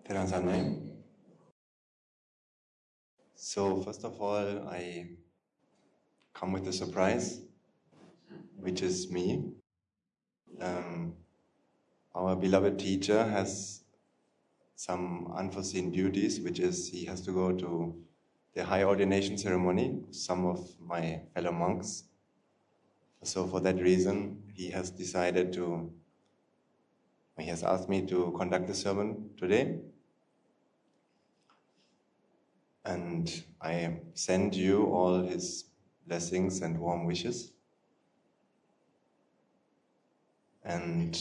Terazane. So first of all, I come with a surprise, which is me. Our beloved teacher has some unforeseen duties, which is he has to go to the high ordination ceremony with some of my fellow monks. So for that reason, he has asked me to conduct the sermon today. And I send you all his blessings and warm wishes. And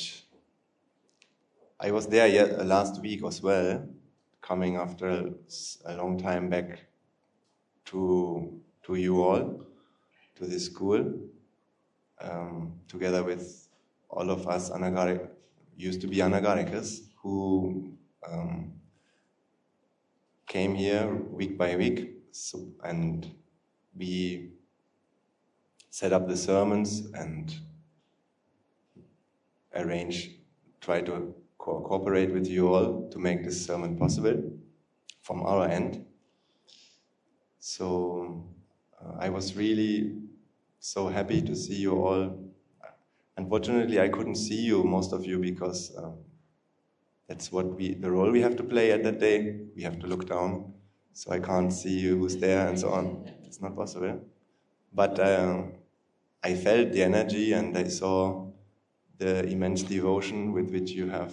I was there last week as well, coming after a long time back to you all, to this school, together with all of us used to be Anagarikas, who came here week by week, and we set up the sermons and try to cooperate with you all to make this sermon possible from our end. So I was really so happy to see you all. Unfortunately, I couldn't see you, most of you, because that's the role we have to play at that day. We have to look down, so I can't see you who's there and so on. It's not possible. But I felt the energy and I saw the immense devotion with which you have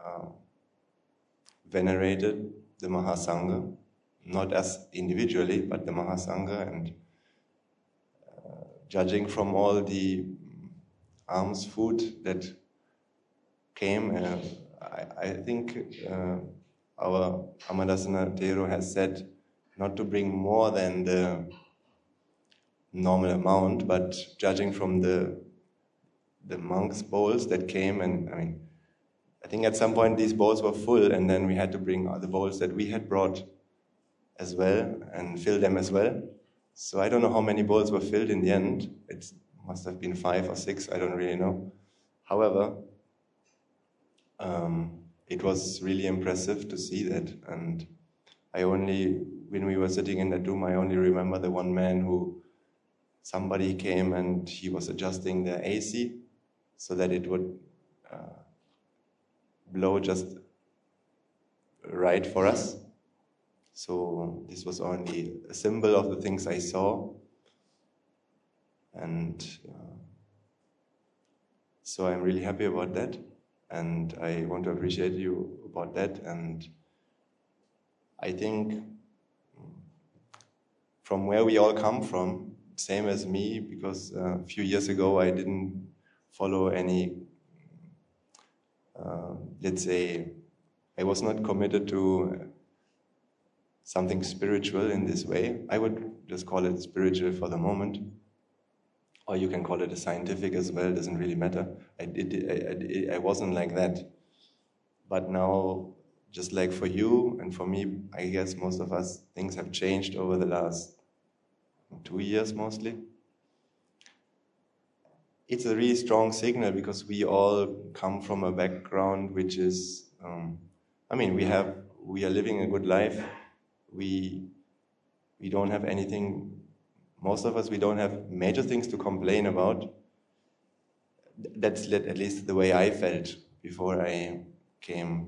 venerated the Mahasangha, not as individually, but the Mahasangha, and judging from all the alms food that came, I think our Amadasana Thero has said not to bring more than the normal amount, but judging from the monks' bowls that came, and I think at some point these bowls were full, and then we had to bring the bowls that we had brought as well and fill them as well. So I don't know how many bowls were filled in the end. It must have been 5 or 6, I don't really know. However, it was really impressive to see that, and when we were sitting in that room, I only remember the one man somebody came and he was adjusting the AC so that it would blow just right for us. So this was only a symbol of the things I saw. And so I'm really happy about that. And I want to appreciate you about that. And I think from where we all come from, same as me, because a few years ago I didn't follow any, let's say, I was not committed to something spiritual in this way. I would just call it spiritual for the moment. Or you can call it a scientific as well, doesn't really matter. I wasn't like that. But now, just like for you and for me, I guess most of us, things have changed over the last 2 years mostly. It's a really strong signal because we all come from a background which is, we are living a good life. We don't have anything, most of us, we don't have major things to complain about. That's at least the way I felt before I came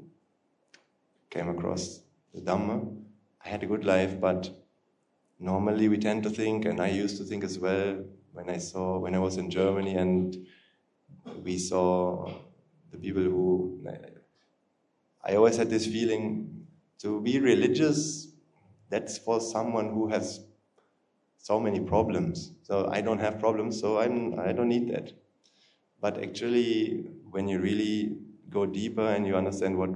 across the Dhamma. I had a good life, but normally we tend to think, and I used to think as well, when I was in Germany and we saw the people I always had this feeling to be religious, that's for someone who has so many problems. So I don't have problems, so I don't need that. But actually, when you really go deeper and you understand what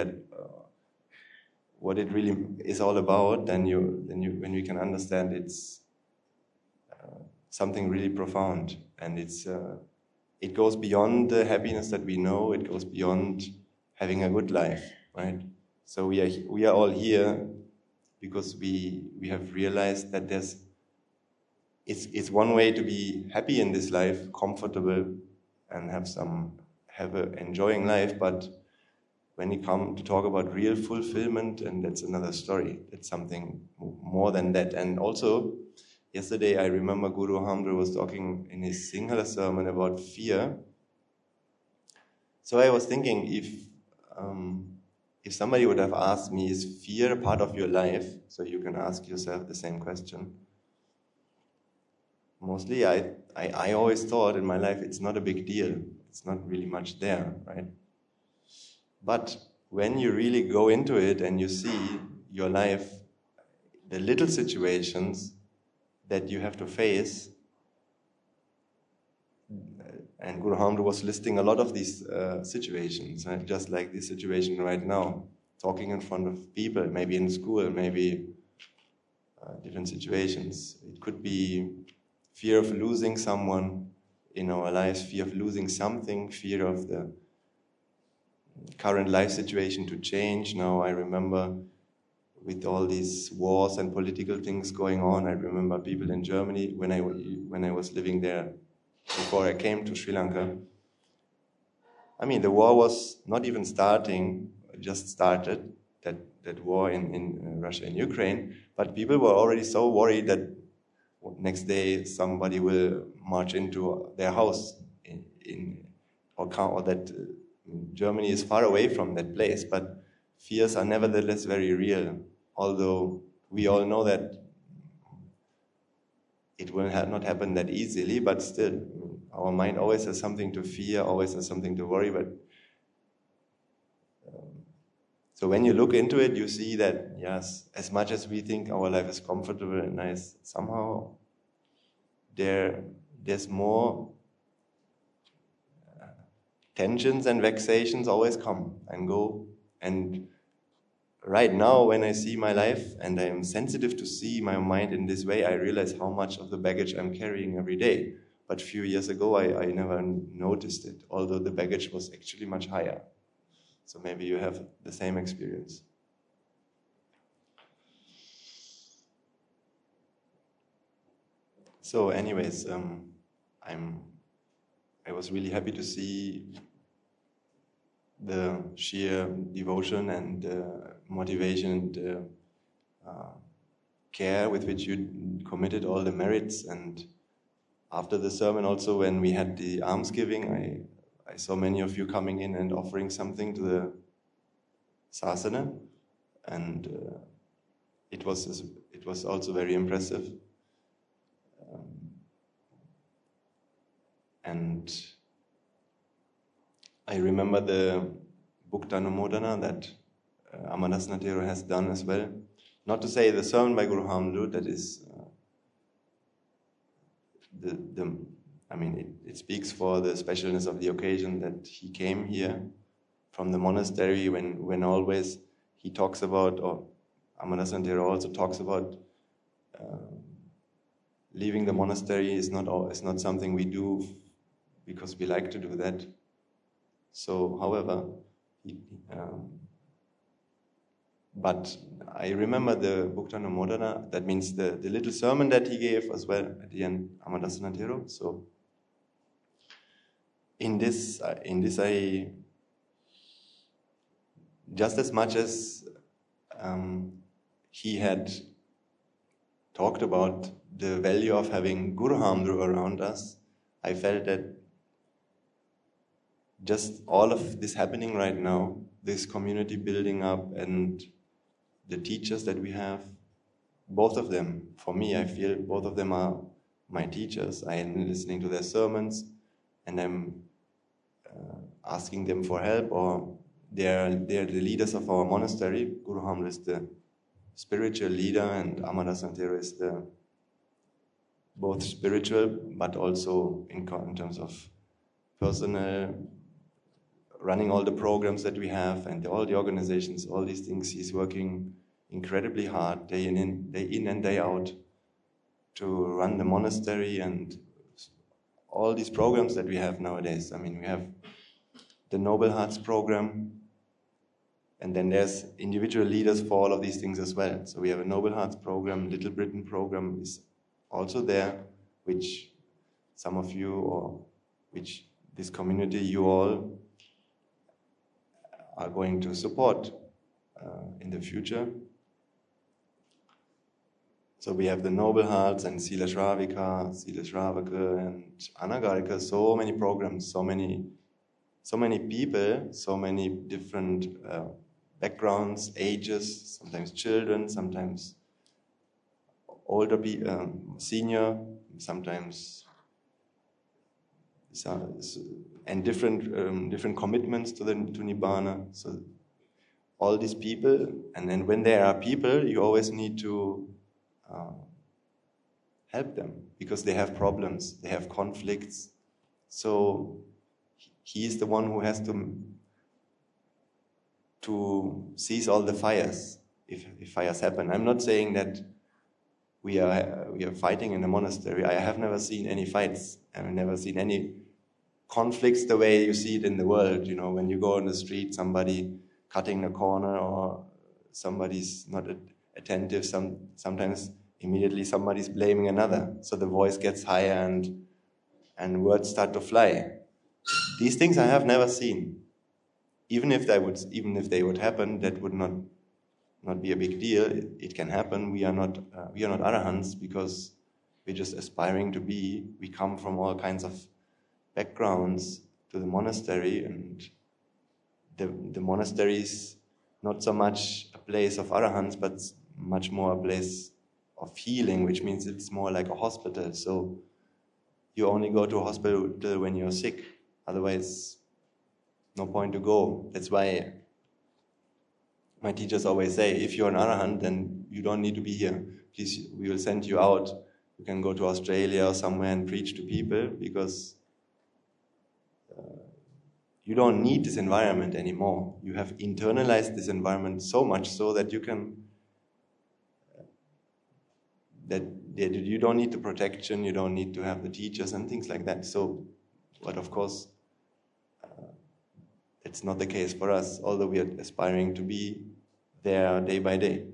it really is all about, then when you can understand it's something really profound, and it goes beyond the happiness that we know. It goes beyond having a good life, right? So we are all here because we have realized that it's one way to be happy in this life, comfortable, and have an enjoying life. But when you come to talk about real fulfillment, and that's another story. It's something more than that. And also, yesterday I remember Guru Hamdru was talking in his Sinhala sermon about fear. So I was thinking, if somebody would have asked me, is fear a part of your life? So you can ask yourself the same question. Mostly I always thought in my life it's not a big deal. It's not really much there, right? But when you really go into it and you see your life, the little situations that you have to face, and Guru Hamdru was listing a lot of these situations, right? Just like this situation right now, talking in front of people, maybe in school, maybe different situations. It could be fear of losing someone in our lives, fear of losing something, fear of the current life situation to change. Now I remember with all these wars and political things going on, I remember people in Germany when I was living there before I came to Sri Lanka. I mean, the war was not even starting, just started, that war in Russia and Ukraine, but people were already so worried that next day somebody will march into their house or that Germany is far away from that place, but fears are nevertheless very real, although we all know that it will not happen that easily, but still, our mind always has something to fear, always has something to worry. But so when you look into it, you see that, yes, as much as we think our life is comfortable and nice, somehow there's more tensions and vexations always come and go. And right now, when I see my life and I am sensitive to see my mind in this way, I realize how much of the baggage I'm carrying every day. But a few years ago, I never noticed it, although the baggage was actually much higher. So maybe you have the same experience. So anyways, I was really happy to see the sheer devotion and motivation and care with which you committed all the merits. And after the sermon also, when we had the almsgiving, I saw many of you coming in and offering something to the sasana, and it was also very impressive. And I remember the Bhukta Anumodana that Amardasan Thero has done as well. Not to say the sermon by Guru Hamdru, that is it speaks for the specialness of the occasion that he came here from the monastery when always he talks about, or Amardasan Thero also talks about leaving the monastery is not something we do because we like to do that. So, however, but I remember the Bhukta Anumodana, that means the little sermon that he gave as well at the end, Amardasan Thero. So, in this I, just as much as he had talked about the value of having Guru Hamdru around us, I felt that just all of this happening right now, this community building up and the teachers that we have, both of them, for me, I feel both of them are my teachers. I am listening to their sermons and I'm asking them for help, or they're the leaders of our monastery. Guru Hamdru is the spiritual leader and Amardasan Thero is the both spiritual but also in terms of personal, running all the programs that we have and all the organizations, all these things. He's working incredibly hard day in and day out to run the monastery and all these programs that we have nowadays. I mean, we have the Noble Hearts program, and then there's individual leaders for all of these things as well. So we have a Noble Hearts program, Little Britain program is also there, which some of you, or which this community, you all are going to support in the future. So we have the Noble Hearts and Sila Shravika, Sila Shravaka and Anagarika, so many programs, so many people, so many different backgrounds, ages, sometimes children, sometimes older people, senior, sometimes and different commitments to Nibbana. So all these people, and then when there are people, you always need to help them because they have problems, they have conflicts. So he is the one who has to seize all the fires if fires happen. I'm not saying that we are fighting in a monastery. I have never seen any fights. I've never seen any conflicts the way you see it in the world. You know, when you go on the street, somebody cutting a corner or somebody's not attentive. Sometimes immediately somebody's blaming another. So the voice gets higher and words start to fly. These things I have never seen. Even if they would happen, that would not be a big deal. It can happen. We are not arahants because we're just aspiring to be. We come from all kinds of backgrounds to the monastery, and the monastery is not so much a place of arahants, but much more a place of healing, which means it's more like a hospital. So you only go to a hospital when you're sick. Otherwise, no point to go. That's why my teachers always say, if you're an arahant, then you don't need to be here. Please, we will send you out. You can go to Australia or somewhere and preach to people because you don't need this environment anymore. You have internalized this environment so much so that you can, that you don't need the protection, you don't need to have the teachers and things like that. So, but of course, it's not the case for us, although we are aspiring to be there day by day.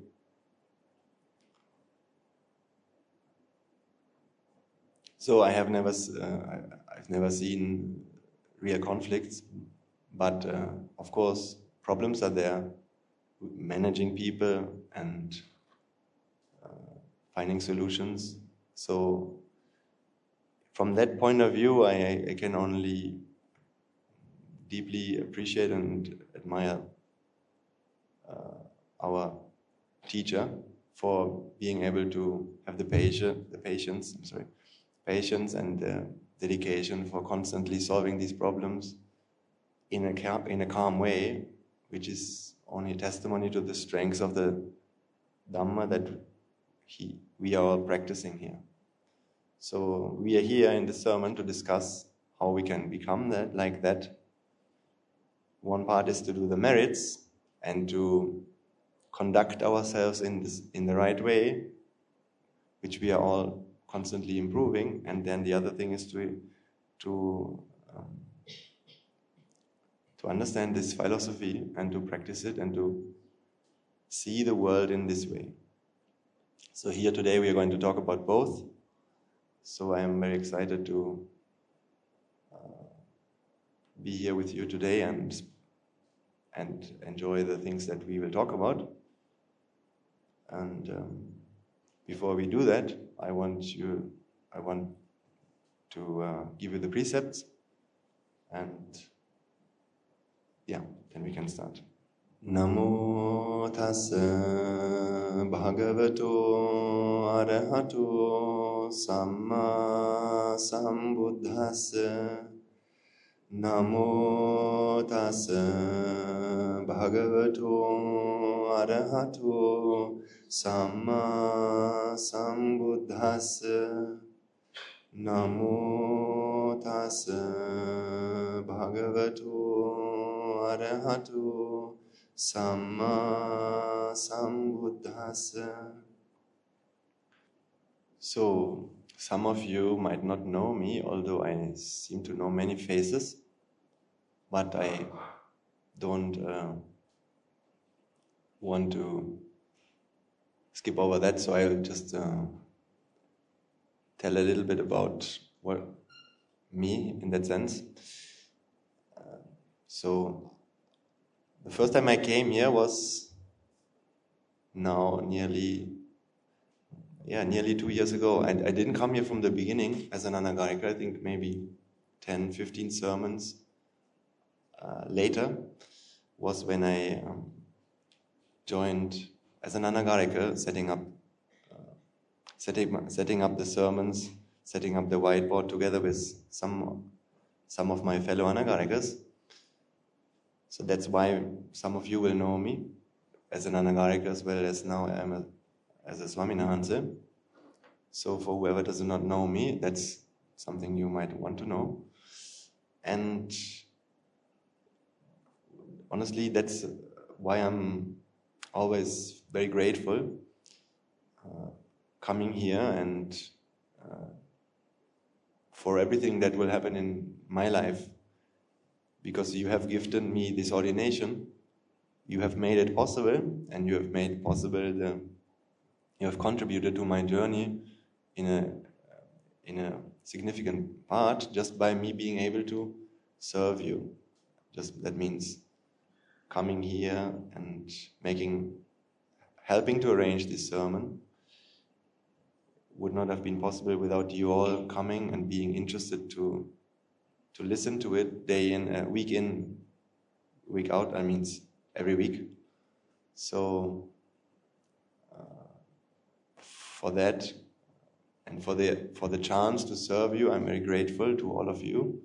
So I've never seen real conflicts, but of course problems are there, managing people and finding solutions. So from that point of view, I can only deeply appreciate and admire our teacher for being able to have the patience and dedication for constantly solving these problems in a calm way, which is only a testimony to the strength of the Dhamma that we are all practicing here. So we are here in the sermon to discuss how we can become like that. One part is to do the merits and to conduct ourselves in the right way, which we are all constantly improving. And then the other thing is to understand this philosophy and to practice it and to see the world in this way. So here today we are going to talk about both. So I am very excited to be here with you today and enjoy the things that we will talk about. And before we do that, I want to give you the precepts, and then we can start. Namo tassa bhagavato arahato samma sambuddhassa. Namo tassa bhagavato arahato samma sambuddhassa. Namo tassa bhagavato arahato samma sambuddhassa. So, some of you might not know me, although I seem to know many faces, but I don't want to skip over that, so I'll just tell a little bit about me in that sense. So The first time I came here was now nearly 2 years ago. I didn't come here from the beginning as an Anagarika. I think maybe 10, 15 sermons later was when I joined as an Anagarika, setting up the sermons, setting up the whiteboard together with some of my fellow Anagarikas. So that's why some of you will know me as an Anagarika as well as now I'm as a Swaminahanse. So for whoever does not know me, that's something you might want to know. And honestly, that's why I'm always very grateful coming here and for everything that will happen in my life, because you have gifted me this ordination. You have made it possible, and you have made possible you have contributed to my journey in a significant part just by me being able to serve you. Just that means coming here and helping to arrange this sermon would not have been possible without you all coming and being interested to listen to it day in, week out. I mean, every week. So for that and for the chance to serve you, I'm very grateful to all of you.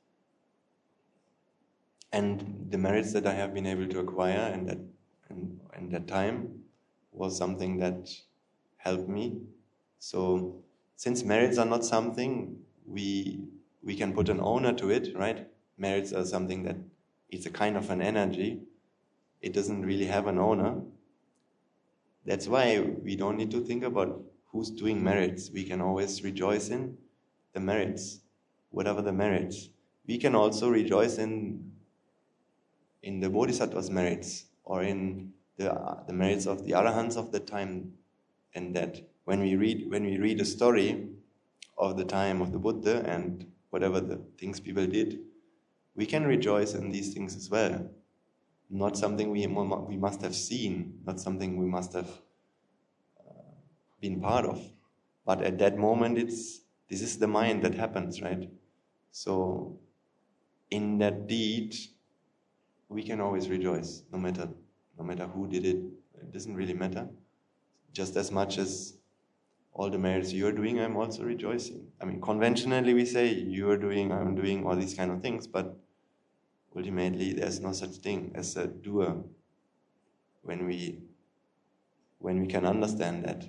And the merits that I have been able to acquire and that time was something that helped me. So since merits are not something we can put an owner to it, right? Merits are something that it's a kind of an energy. It doesn't really have an owner. That's why we don't need to think about who's doing merits. We can always rejoice in the merits, whatever the merits. We can also rejoice in the Bodhisattva's merits, or in the merits of the Arahants of the time, and that when we read a story of the time of the Buddha and whatever the things people did, we can rejoice in these things as well. Not something we must have seen, not something we must have been part of. But at that moment, this is the mind that happens, right? So in that deed, we can always rejoice, no matter who did it. It doesn't really matter. Just as much as all the merits you're doing, I'm also rejoicing. I mean, conventionally we say you're doing, I'm doing, all these kind of things, but ultimately there's no such thing as a doer when we can understand that.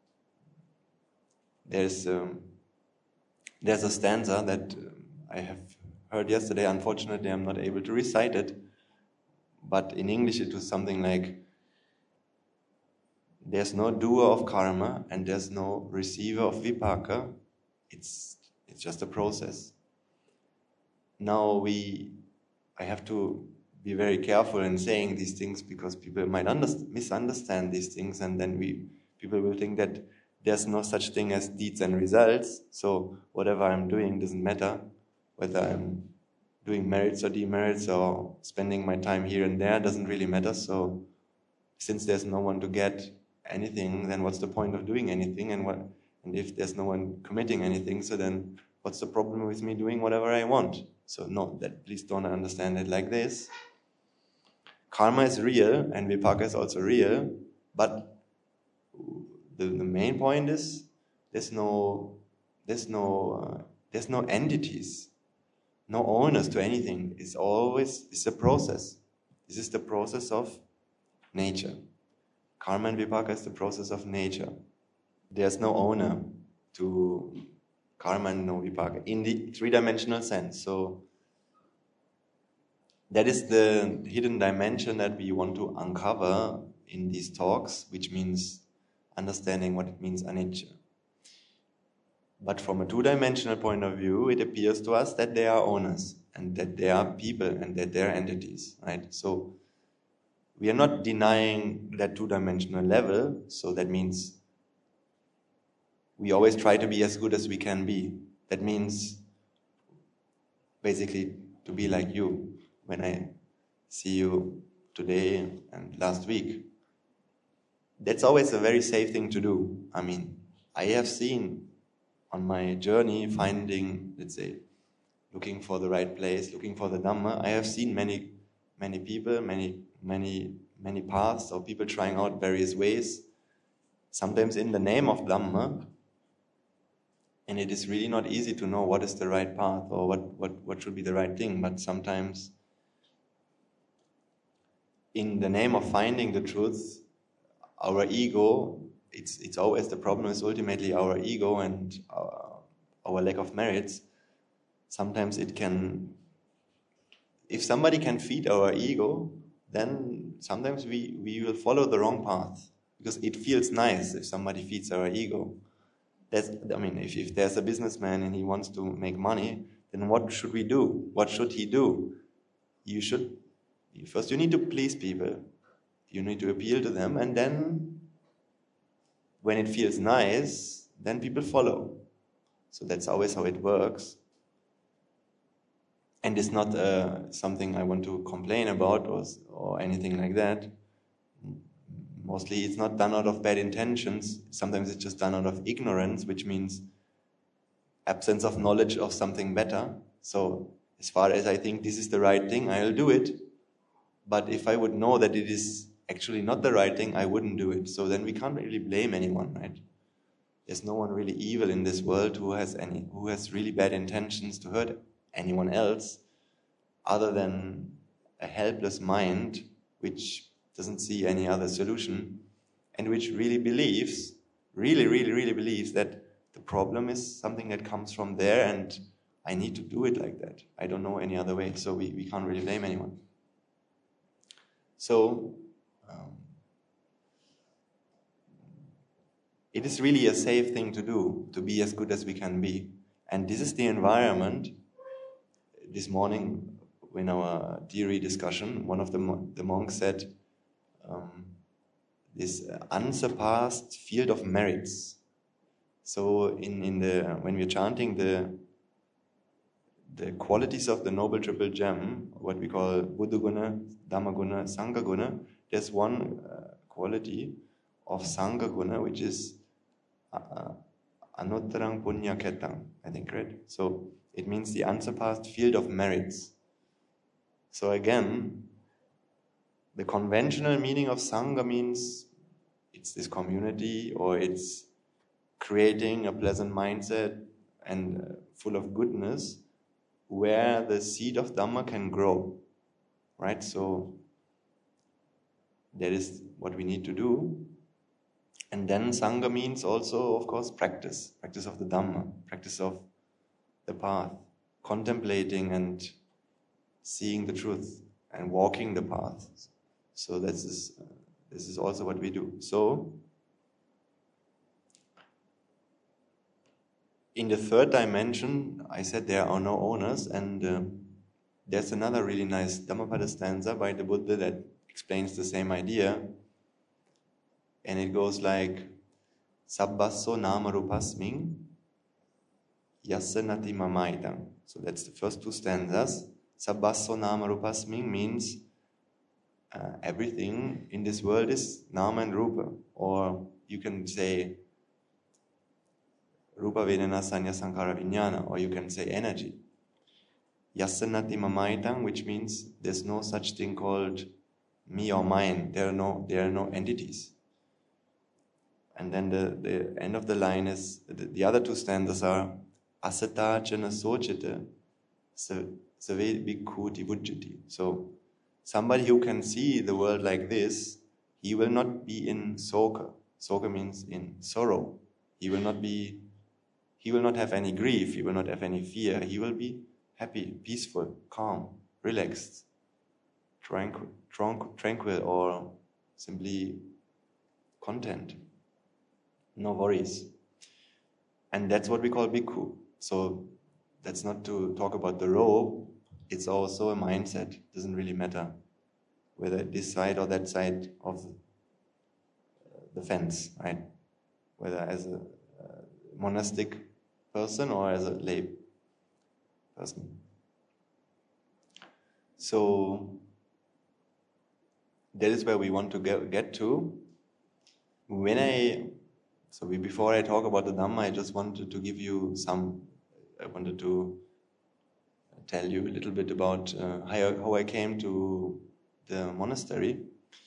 There's a stanza that I have heard yesterday. Unfortunately, I'm not able to recite it, but in English it was something like, there's no doer of karma and there's no receiver of vipaka. It's just a process. Now I have to be very careful in saying these things, because people might misunderstand these things, and then people will think that there's no such thing as deeds and results. So whatever I'm doing doesn't matter, whether I'm doing merits or demerits or spending my time here and there doesn't really matter. So since there's no one to get anything, then what's the point of doing anything? And if there's no one committing anything, so then what's the problem with me doing whatever I want? So no, please don't understand it like this. Karma is real and vipaka is also real, but the main point is there's no entities, no owners to anything. It's a process. This is the process of nature. Karma and vipaka is the process of nature. There's no owner to karma and no vipaka in the three-dimensional sense. So that is the hidden dimension that we want to uncover in these talks, which means understanding what it means anicca. But from a two-dimensional point of view, it appears to us that they are owners and that they are people and that they are entities, right? So we are not denying that two-dimensional level, so that means we always try to be as good as we can be. That means basically to be like you. When I see you today and last week. That's always a very safe thing to do. I mean, I have seen on my journey finding, let's say, looking for the right place, looking for the Dhamma, I have seen many people, many paths, or people trying out various ways, sometimes in the name of Dhamma, and it is really not easy to know what is the right path or what should be the right thing, but sometimes in the name of finding the truth, our ego, it's always the problem is ultimately our ego and our lack of merits. Sometimes it can, if somebody can feed our ego, then sometimes we will follow the wrong path, because it feels nice if somebody feeds our ego. If there's a businessman and he wants to make money, then what should we do? What should he do? First you need to please people. You need to appeal to them, and then when it feels nice, then people follow. So that's always how it works. And it's not something I want to complain about or anything like that. Mostly it's not done out of bad intentions. Sometimes it's just done out of ignorance, which means absence of knowledge of something better. So as far as I think this is the right thing, I'll do it. But if I would know that it is actually not the right thing, I wouldn't do it. So then we can't really blame anyone, right? There's no one really evil in this world who has really bad intentions to hurt anyone else, other than a helpless mind which doesn't see any other solution, and which really believes that the problem is something that comes from there and I need to do it like that. I don't know any other way, so we can't really blame anyone. So it is really a safe thing to do, to be as good as we can be. And this is the environment. This morning, in our theory discussion, one of the monks said, this unsurpassed field of merits. So when we're chanting the qualities of the Noble Triple Gem, what we call Buddha Guna, Dhamma Guna, Sangha Guna, there's one quality of Sangha Guna which is Anuttarang Punya Ketang, I think, right? So it means the unsurpassed field of merits. So again, the conventional meaning of Sangha means it's this community, or it's creating a pleasant mindset and full of goodness where the seed of Dhamma can grow, right? So that is what we need to do. And then Sangha means also, of course, practice of the Dhamma, practice of the path, contemplating and seeing the truth and walking the path. So this is also what we do. So in the third dimension, I said there are no owners, and there's another really nice Dhammapada stanza by the Buddha that explains the same idea. And it goes like, Sabbasso nama rupasming yasanati mamaidam. So that's the first two stanzas. Sabbasso nama rupasming means everything in this world is nama and rupa. Or you can say rupa vedana sanya sankhara vijnana, or you can say energy. Yasanati mamaidam, which means there's no such thing called me or mine. There are no entities. And then the end of the line is, the other two stanzas are asata jana sochita save bhikkhuti vujjati. So somebody who can see the world like this, he will not be in soka. Soka means in sorrow. He will not have any grief, he will not have any fear. He will be happy, peaceful, calm, relaxed, tranquil, or simply content. No worries. And that's what we call bhikkhu. So that's not to talk about the robe, it's also a mindset. It doesn't really matter whether this side or that side of the fence, right? Whether as a monastic person or as a lay person. So that is where we want to get to. Before I talk about the Dhamma, I just wanted to give you I wanted to tell you a little bit about how I came to the monastery.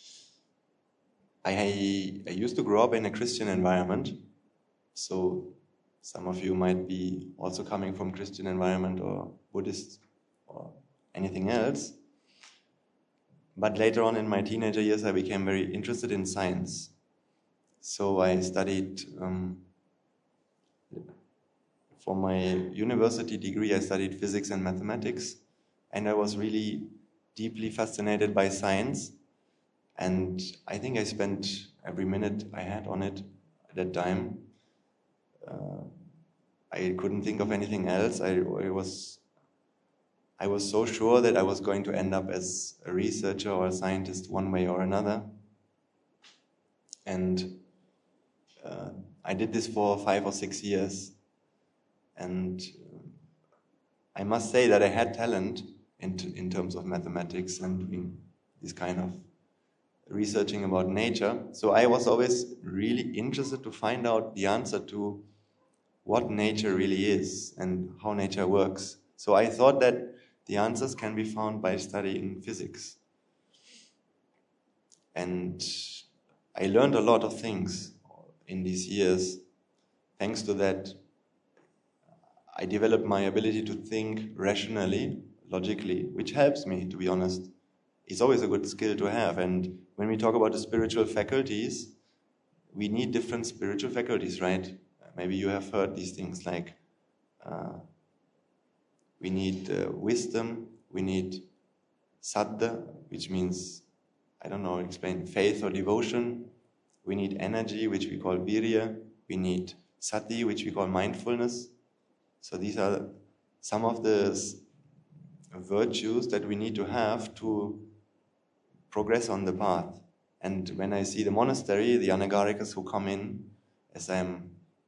I used to grow up in a Christian environment, so some of you might be also coming from Christian environment or Buddhist or anything else. But later on in my teenager years, I became very interested in science. So I studied, for my university degree, I studied physics and mathematics, and I was really deeply fascinated by science. And I think I spent every minute I had on it at that time. I couldn't think of anything else. I was so sure that I was going to end up as a researcher or a scientist one way or another. And I did this for 5 or 6 years. And I must say that I had talent in terms of mathematics and doing this kind of researching about nature. So I was always really interested to find out the answer to what nature really is and how nature works. So I thought that the answers can be found by studying physics. And I learned a lot of things in these years. Thanks to that, I developed my ability to think rationally, logically, which helps me, to be honest. It's always a good skill to have. And when we talk about the spiritual faculties, we need different spiritual faculties, right? Maybe you have heard these things like we need wisdom, we need saddha, which means, I don't know, explain faith or devotion. We need energy, which we call virya. We need sati, which we call mindfulness. So these are some of the virtues that we need to have to progress on the path. And when I see the monastery, the Anagarikas who come in, as I'm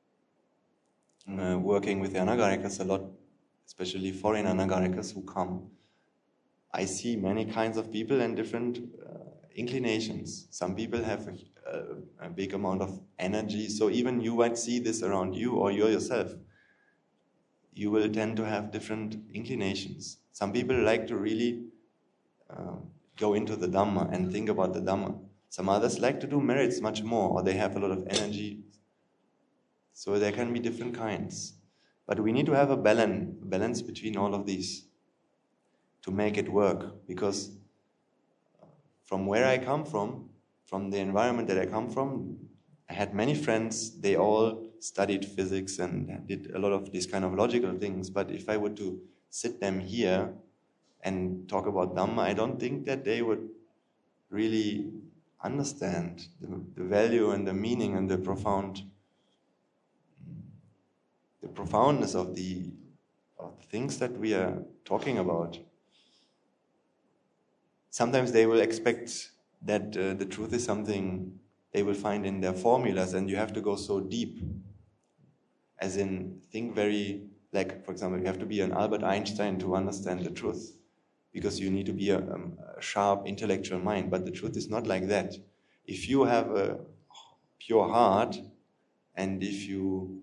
working with the Anagarikas a lot, especially foreign Anagarikas who come, I see many kinds of people and different inclinations. Some people have a big amount of energy, so even you might see this around you or you yourself. You will tend to have different inclinations. Some people like to really go into the Dhamma and think about the Dhamma. Some others like to do merits much more, or they have a lot of energy. So there can be different kinds. But we need to have a balance between all of these to make it work. Because from where I come from the environment that I come from, I had many friends, they all studied physics and did a lot of these kind of logical things. But if I were to sit them here and talk about Dhamma, I don't think that they would really understand the value and the meaning and the profoundness of the things that we are talking about. Sometimes they will expect that the truth is something they will find in their formulas, and you have to go so deep. As in, think very, like, for example, you have to be an Albert Einstein to understand the truth, because you need to be a sharp intellectual mind. But the truth is not like that. If you have a pure heart, and if you...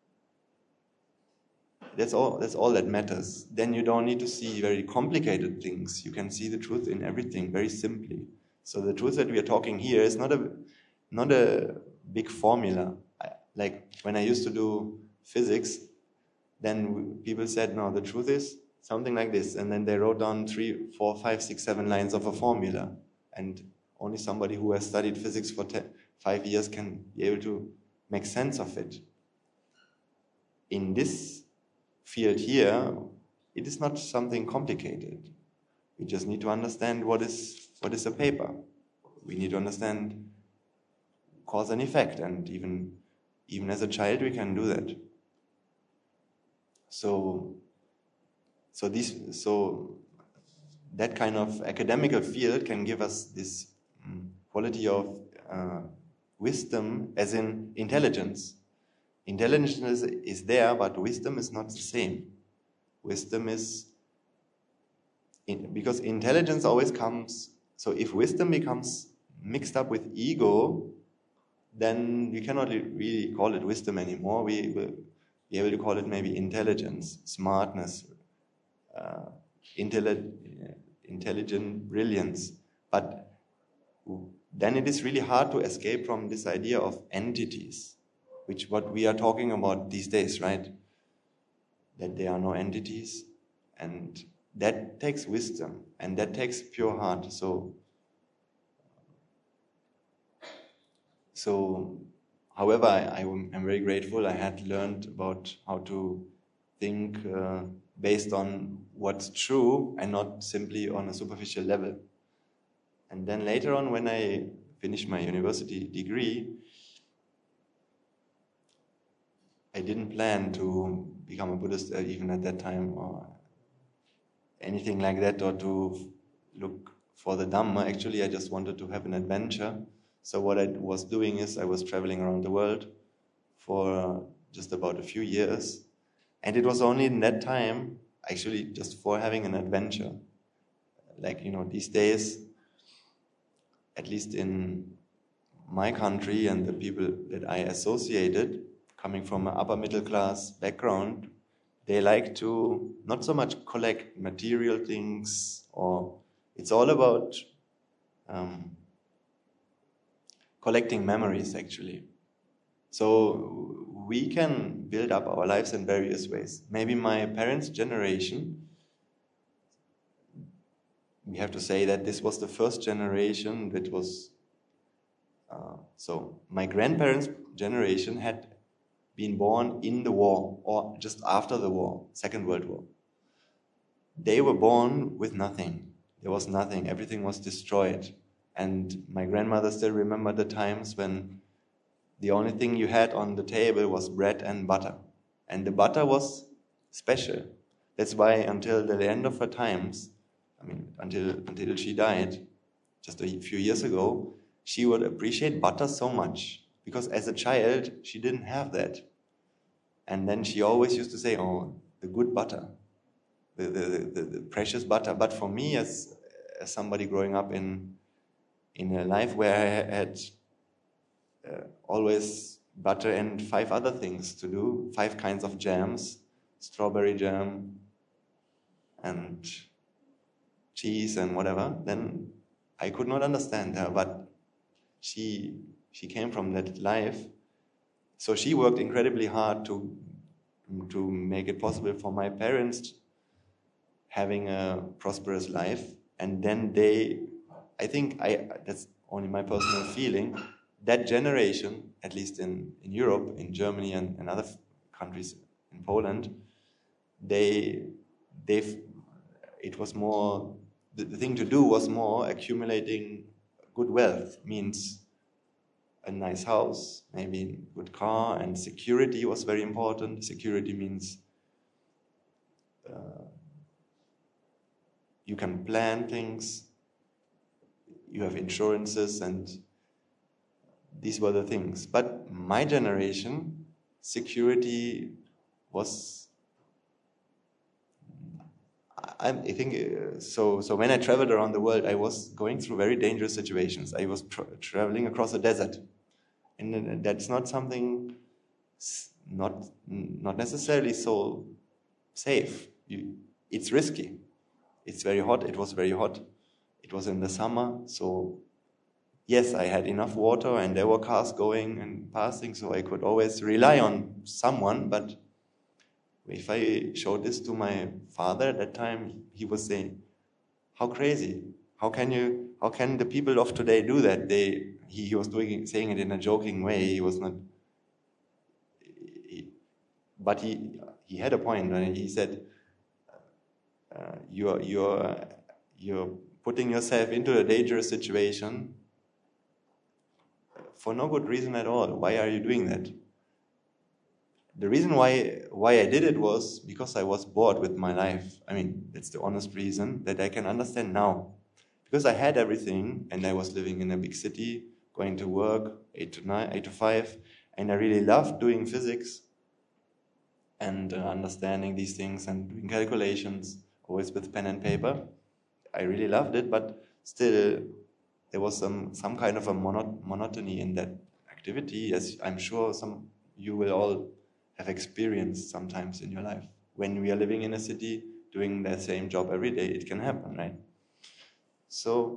That's all that matters. Then you don't need to see very complicated things. You can see the truth in everything very simply. So the truth that we are talking here is not a big formula. Like when I used to do physics, then people said, no, the truth is something like this. And then they wrote down 3, 4, 5, 6, 7 lines of a formula. And only somebody who has studied physics for 5 years can be able to make sense of it. In this field here, it is not something complicated. We just need to understand what is a paper. We need to understand cause and effect, and even as a child we can do that. So that kind of academical field can give us this quality of wisdom, as in intelligence. Intelligence is there, but wisdom is not the same. Wisdom is... because intelligence always comes So if wisdom becomes mixed up with ego, then we cannot really call it wisdom anymore. We will be able to call it maybe intelligence, smartness, uh, intelligent brilliance. But then it is really hard to escape from this idea of entities, which what we are talking about these days, right? That there are no entities, and that takes wisdom, and that takes pure heart. So, however, I'm very grateful I had learned about how to think based on what's true and not simply on a superficial level. And then later on, when I finished my university degree, I didn't plan to become a Buddhist even at that time or anything like that, or to look for the Dhamma. Actually, I just wanted to have an adventure. So what I was doing is I was traveling around the world for just about a few years. And it was only in that time, actually, just for having an adventure. Like, these days, at least in my country and the people that I associated, coming from an upper middle class background, they like to not so much collect material things, or it's all about collecting memories, actually. So we can build up our lives in various ways. Maybe my parents' generation, we have to say that this was the first generation that was, so my grandparents' generation had been born in the war or just after the war, Second World War. They were born with nothing. There was nothing. Everything was destroyed. And my grandmother still remembered the times when the only thing you had on the table was bread and butter. And the butter was special. That's why until the end of her times, until she died just a few years ago, she would appreciate butter so much. Because as a child, she didn't have that. And then she always used to say, oh, the good butter, the precious butter. But for me, as somebody growing up in a life where I had always butter and 5 other things to do, 5 kinds of jams, strawberry jam and cheese and whatever, then I could not understand her. But she came from that life. So she worked incredibly hard to make it possible for my parents having a prosperous life. And then I think that's only my personal feeling, that generation, at least in Europe, in Germany and other countries, in Poland, it was more, the thing to do was more accumulating good wealth, means a nice house, maybe a good car, and security was very important. Security means you can plan things, you have insurances, and these were the things. But my generation, security was, I think, so when I traveled around the world, I was going through very dangerous situations. I was traveling across a desert. And that's not something, not necessarily so safe. It's risky. It's very hot. It was very hot. It was in the summer. So yes, I had enough water and there were cars going and passing, so I could always rely on someone. But if I showed this to my father at that time, he was saying, how crazy. How can the people of today do that? He was saying it in a joking way. He was not, but he had a point when he said, you're putting yourself into a dangerous situation for no good reason at all. Why are you doing that? The reason why I did it was because I was bored with my life. That's the honest reason that I can understand now. Because I had everything and I was living in a big city, going to work 8 to 5, and I really loved doing physics and understanding these things and doing calculations, always with pen and paper. I really loved it, but still there was some kind of a monotony in that activity, as I'm sure you will all have experienced sometimes in your life. When we are living in a city, doing the same job every day, it can happen, right? So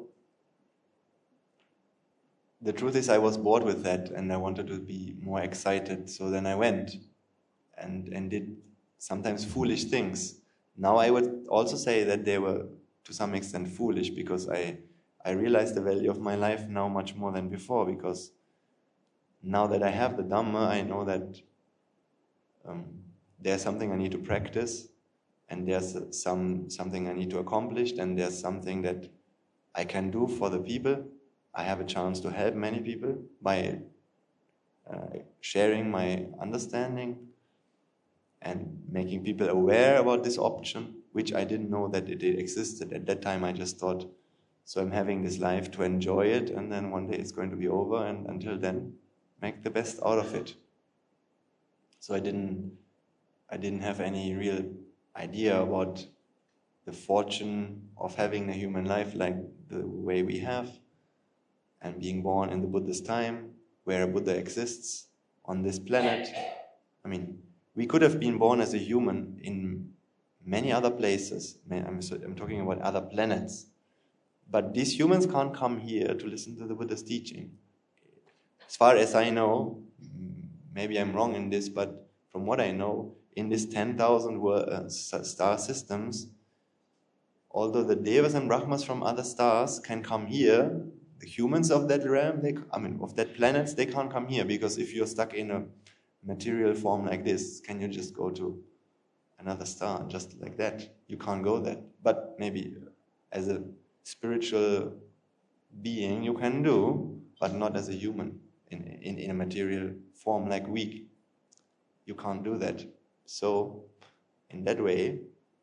the truth is I was bored with that and I wanted to be more excited. So then I went and did sometimes foolish things. Now I would also say that they were to some extent foolish, because I realize the value of my life now much more than before, because now that I have the Dhamma, I know that there's something I need to practice, and there's something I need to accomplish, and there's something that I can do for the people. I have a chance to help many people by sharing my understanding and making people aware about this option, which I didn't know that it existed. At that time I just thought, so I'm having this life to enjoy it, and then one day it's going to be over, and until then, make the best out of it. So I didn't have any real idea about the fortune of having a human life like the way we have, and being born in the Buddha's time, where a Buddha exists on this planet. I mean, we could have been born as a human in many other places. I'm talking about other planets. But these humans can't come here to listen to the Buddha's teaching. As far as I know, maybe I'm wrong in this, but from what I know, in these 10,000 star systems, although the Devas and Brahmas from other stars can come here, the humans of that realm, of that planet, they can't come here, because if you're stuck in a material form like this, can you just go to another star just like that? You can't go there. But maybe as a spiritual being you can do, but not as a human in a material form like we. You can't do that. So in that way,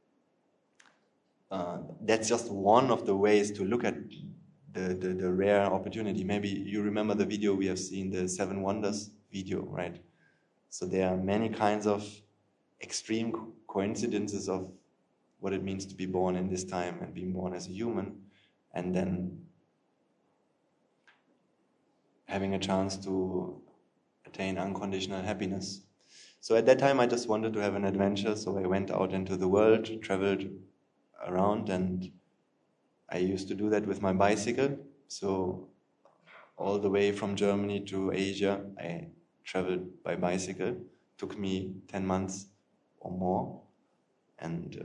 that's just one of the ways to look at the rare opportunity. Maybe you remember the video we have seen, the 7 Wonders video, right? So there are many kinds of extreme coincidences of what it means to be born in this time and being born as a human, and then having a chance to attain unconditional happiness. So at that time I just wanted to have an adventure, so I went out into the world, traveled around, and I used to do that with my bicycle. So all the way from Germany to Asia, I traveled by bicycle. Took me 10 months or more. And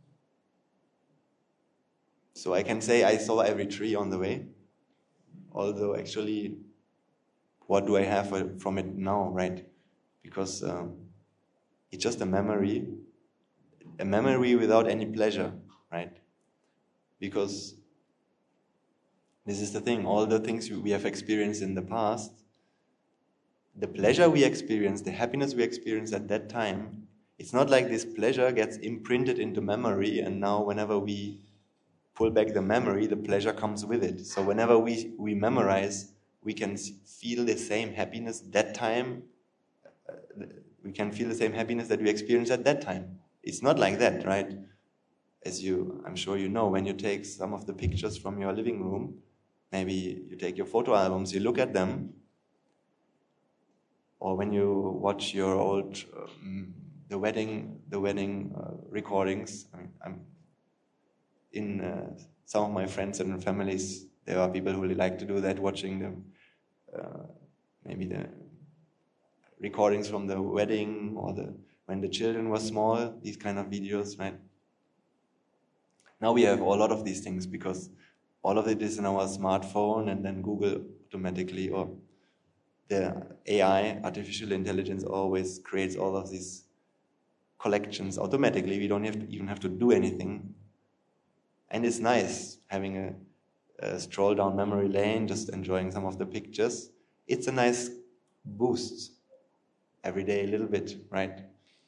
so I can say I saw every tree on the way. Although actually, what do I have from it now, right? Because it's just a memory without any pleasure, right? Because this is the thing, all the things we have experienced in the past, the pleasure we experienced, the happiness we experienced at that time, it's not like this pleasure gets imprinted into memory and now whenever we pull back the memory, the pleasure comes with it. So whenever we memorize, we can feel the same happiness that time. We can feel the same happiness that we experienced at that time. It's not like that, right? As I'm sure you know, when you take some of the pictures from your living room, maybe you take your photo albums, you look at them, or when you watch your old the wedding recordings. I mean, I'm in some of my friends and families, there are people who really like to do that, watching them, maybe the recordings from the wedding or when the children were small, these kind of videos, right? Now we have a lot of these things because all of it is in our smartphone, and then Google automatically, or the AI, artificial intelligence, always creates all of these collections automatically. We don't even have to do anything. And it's nice having a stroll down memory lane, just enjoying some of the pictures. It's a nice boost every day, a little bit, right?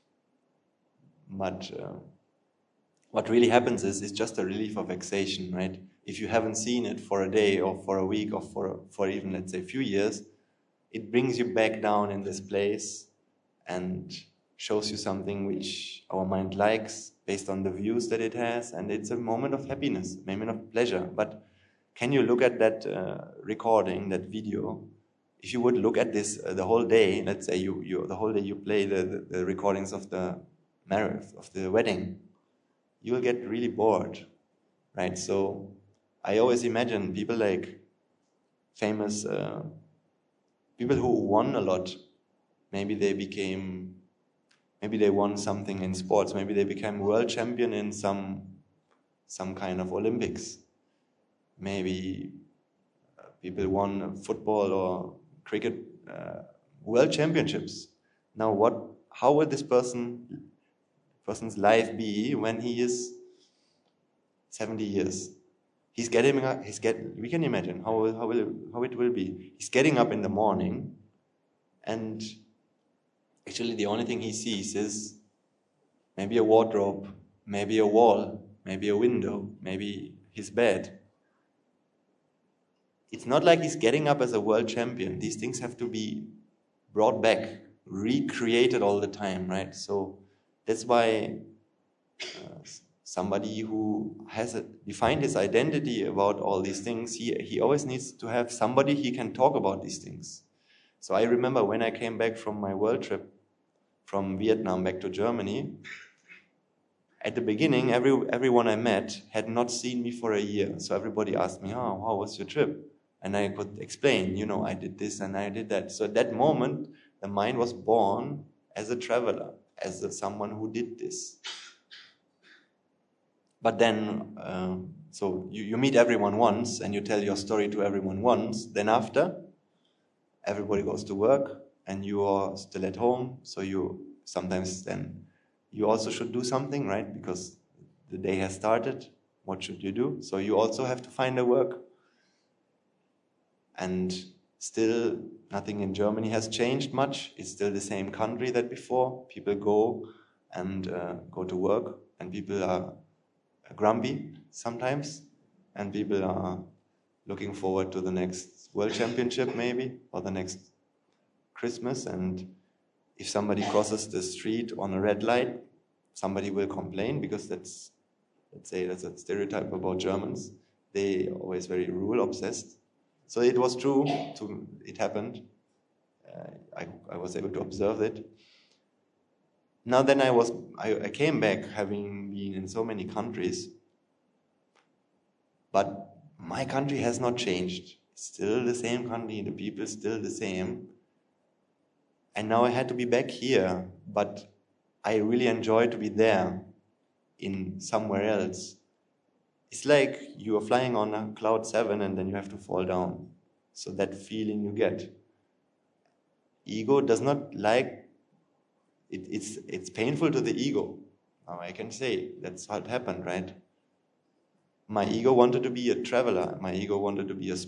But what really happens is just a relief of vexation, right? If you haven't seen it for a day or for a week or for even, let's say, a few years, it brings you back down in this place and shows you something which our mind likes based on the views that it has, and it's a moment of happiness, a moment of pleasure. But can you look at that recording, that video? If you would look at this the whole day, let's say the whole day you play the recordings of the marriage, of the wedding, you will get really bored, right? So I always imagine people like famous people who won a lot. Maybe they won something in sports. Maybe they became world champion in some kind of Olympics. Maybe people won football or cricket world championships. Now, how will this person's life be when he is 70 years? We can imagine how it will be. He's getting up in the morning, and actually the only thing he sees is maybe a wardrobe, maybe a wall, maybe a window, maybe his bed. It's not like he's getting up as a world champion. These things have to be brought back, recreated all the time, right? So that's why somebody who has defined his identity about all these things, he always needs to have somebody he can talk about these things. So I remember when I came back from my world trip from Vietnam back to Germany, at the beginning, everyone I met had not seen me for a year. So everybody asked me, how was your trip? And I could explain, I did this and I did that. So at that moment, the mind was born as a traveler, as someone who did this. But then, so you meet everyone once and you tell your story to everyone once. Then after, everybody goes to work and you are still at home. So sometimes then you also should do something, right? Because the day has started. What should you do? So you also have to find a work. And still, nothing in Germany has changed much. It's still the same country that before. People go to work, and people are grumpy sometimes, and people are looking forward to the next World Championship maybe, or the next Christmas. And if somebody crosses the street on a red light, somebody will complain, because that's a stereotype about Germans. They are always very rule obsessed. So it was true. It happened. I was able to observe it. Now then I came back having been in so many countries, but my country has not changed. It's still the same country, the people still the same. And now I had to be back here, but I really enjoy to be there in somewhere else. It's like you are flying on a cloud 7 and then you have to fall down. So that feeling you get. Ego does not like it. It's painful to the ego. Now I can say that's what happened, right? My ego wanted to be a traveler. My ego wanted to be a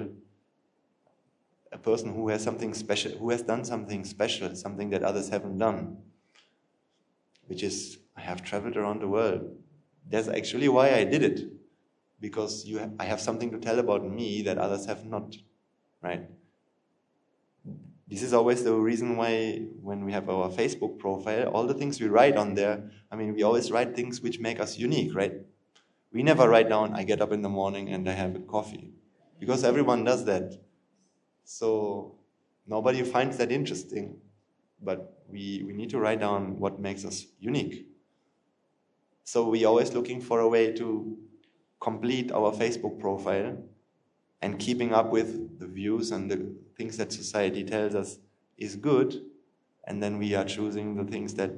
person who has something special, who has done something special, something that others haven't done. Which is, I have traveled around the world. That's actually why I did it. Because I have something to tell about me that others have not, right? This is always the reason why when we have our Facebook profile, all the things we write on there, we always write things which make us unique, right? We never write down, I get up in the morning and I have a coffee. Because everyone does that. So nobody finds that interesting. But we need to write down what makes us unique. So we're always looking for a way to complete our Facebook profile and keeping up with the views and the things that society tells us is good. And then we are choosing the things that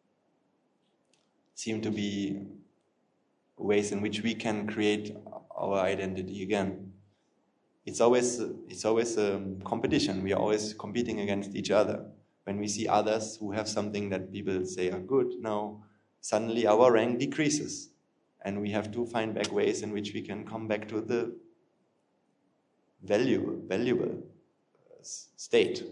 seem to be ways in which we can create our identity again. It's always a competition. We are always competing against each other. When we see others who have something that people say are good, now suddenly our rank decreases. And we have to find back ways in which we can come back to the valuable state.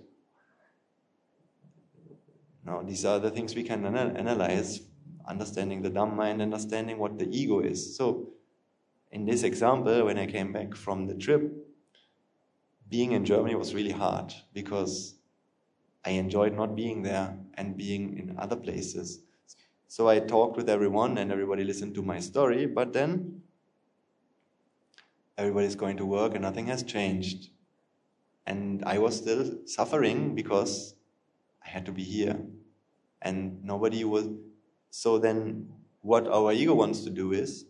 Now, these are the things we can analyze, understanding the Dhamma and understanding what the ego is. So, in this example, when I came back from the trip, being in Germany was really hard because I enjoyed not being there and being in other places. So I talked with everyone and everybody listened to my story, but then everybody's going to work and nothing has changed. And I was still suffering because I had to be here. And nobody was... So then what our ego wants to do is,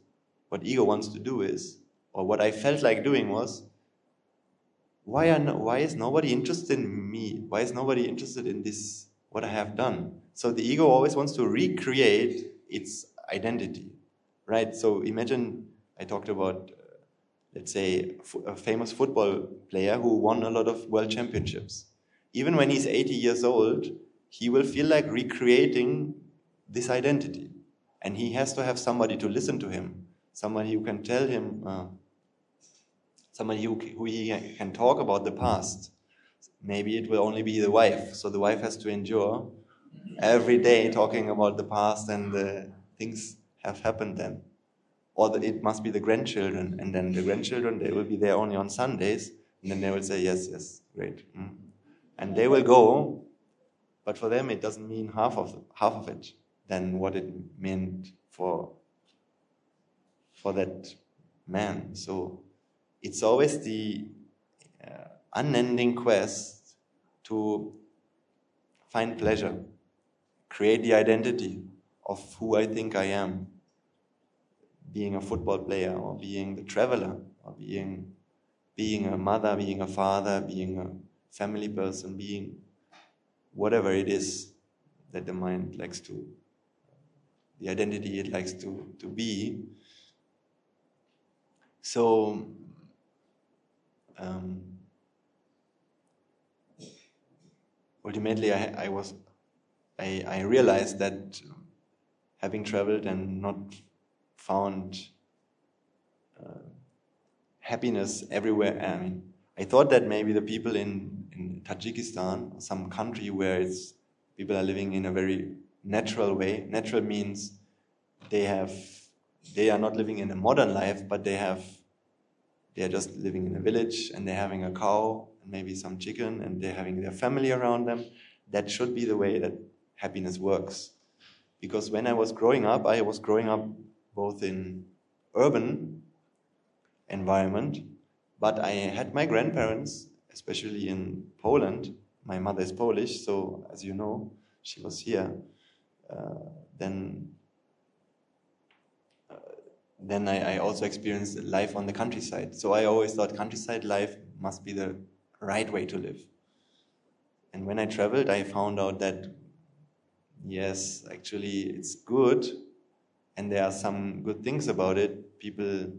or what I felt like doing was, why is nobody interested in me? Why is nobody interested in this, what I have done? So the ego always wants to recreate its identity, right? So imagine I talked about, let's say, a famous football player who won a lot of world championships. Even when he's 80 years old, he will feel like recreating this identity. And he has to have somebody to listen to him, somebody who can tell him, somebody who he can talk about the past. Maybe it will only be the wife. So the wife has to endure every day talking about the past and the things have happened then. Or it must be the grandchildren. And then the grandchildren, they will be there only on Sundays. And then they will say, yes, yes, great. And they will go, but for them it doesn't mean half of it than what it meant for that man. So it's always the unending quest to find pleasure, create the identity of who I think I am, being a football player, or being the traveler, or being a mother, being a father, being a family person, being whatever it is that the mind likes to, the identity it likes to be. So ultimately I realized that having traveled and not found happiness everywhere, I mean, I thought that maybe the people in Tajikistan, some country where people are living in a very natural way. Natural means they are not living in a modern life, but they are just living in a village and they're having a cow and maybe some chicken and they're having their family around them. That should be the way that happiness works. Because when I was growing up both in urban environment, but I had my grandparents, especially in Poland. My mother is Polish, so as you know, she was here. Then I also experienced life on the countryside. So I always thought countryside life must be the right way to live. And when I traveled, I found out that, yes, actually it's good. And there are some good things about it. People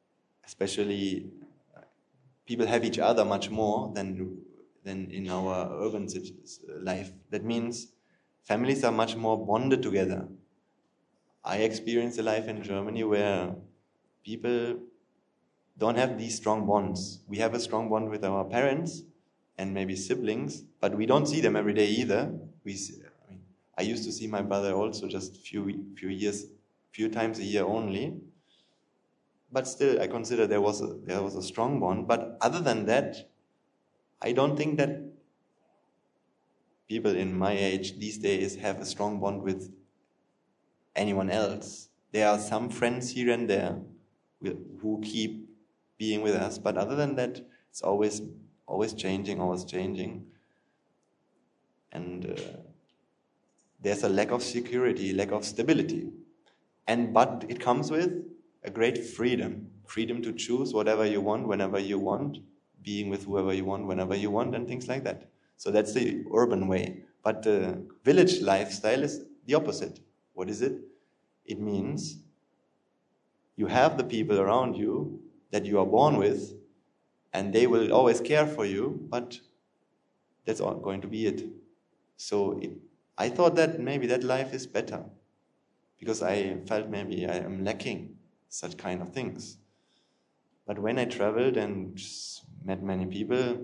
have each other much more than in our urban life. That means families are much more bonded together. I experienced a life in Germany where people don't have these strong bonds. We have a strong bond with our parents and maybe siblings, but we don't see them every day either. I used to see my brother also just few times a year only. But still, I consider there was a strong bond. But other than that, I don't think that people in my age these days have a strong bond with anyone else. There are some friends here and there who keep being with us, but other than that, it's always changing. And there's a lack of security, lack of stability. But it comes with a great freedom to choose whatever you want, whenever you want, being with whoever you want, whenever you want, and things like that. So that's the urban way. But the village lifestyle is the opposite. What is it? It means you have the people around you that you are born with, and they will always care for you, but that's all going to be it. So I thought that maybe that life is better, because I felt maybe I am lacking such kind of things. But when I traveled and met many people,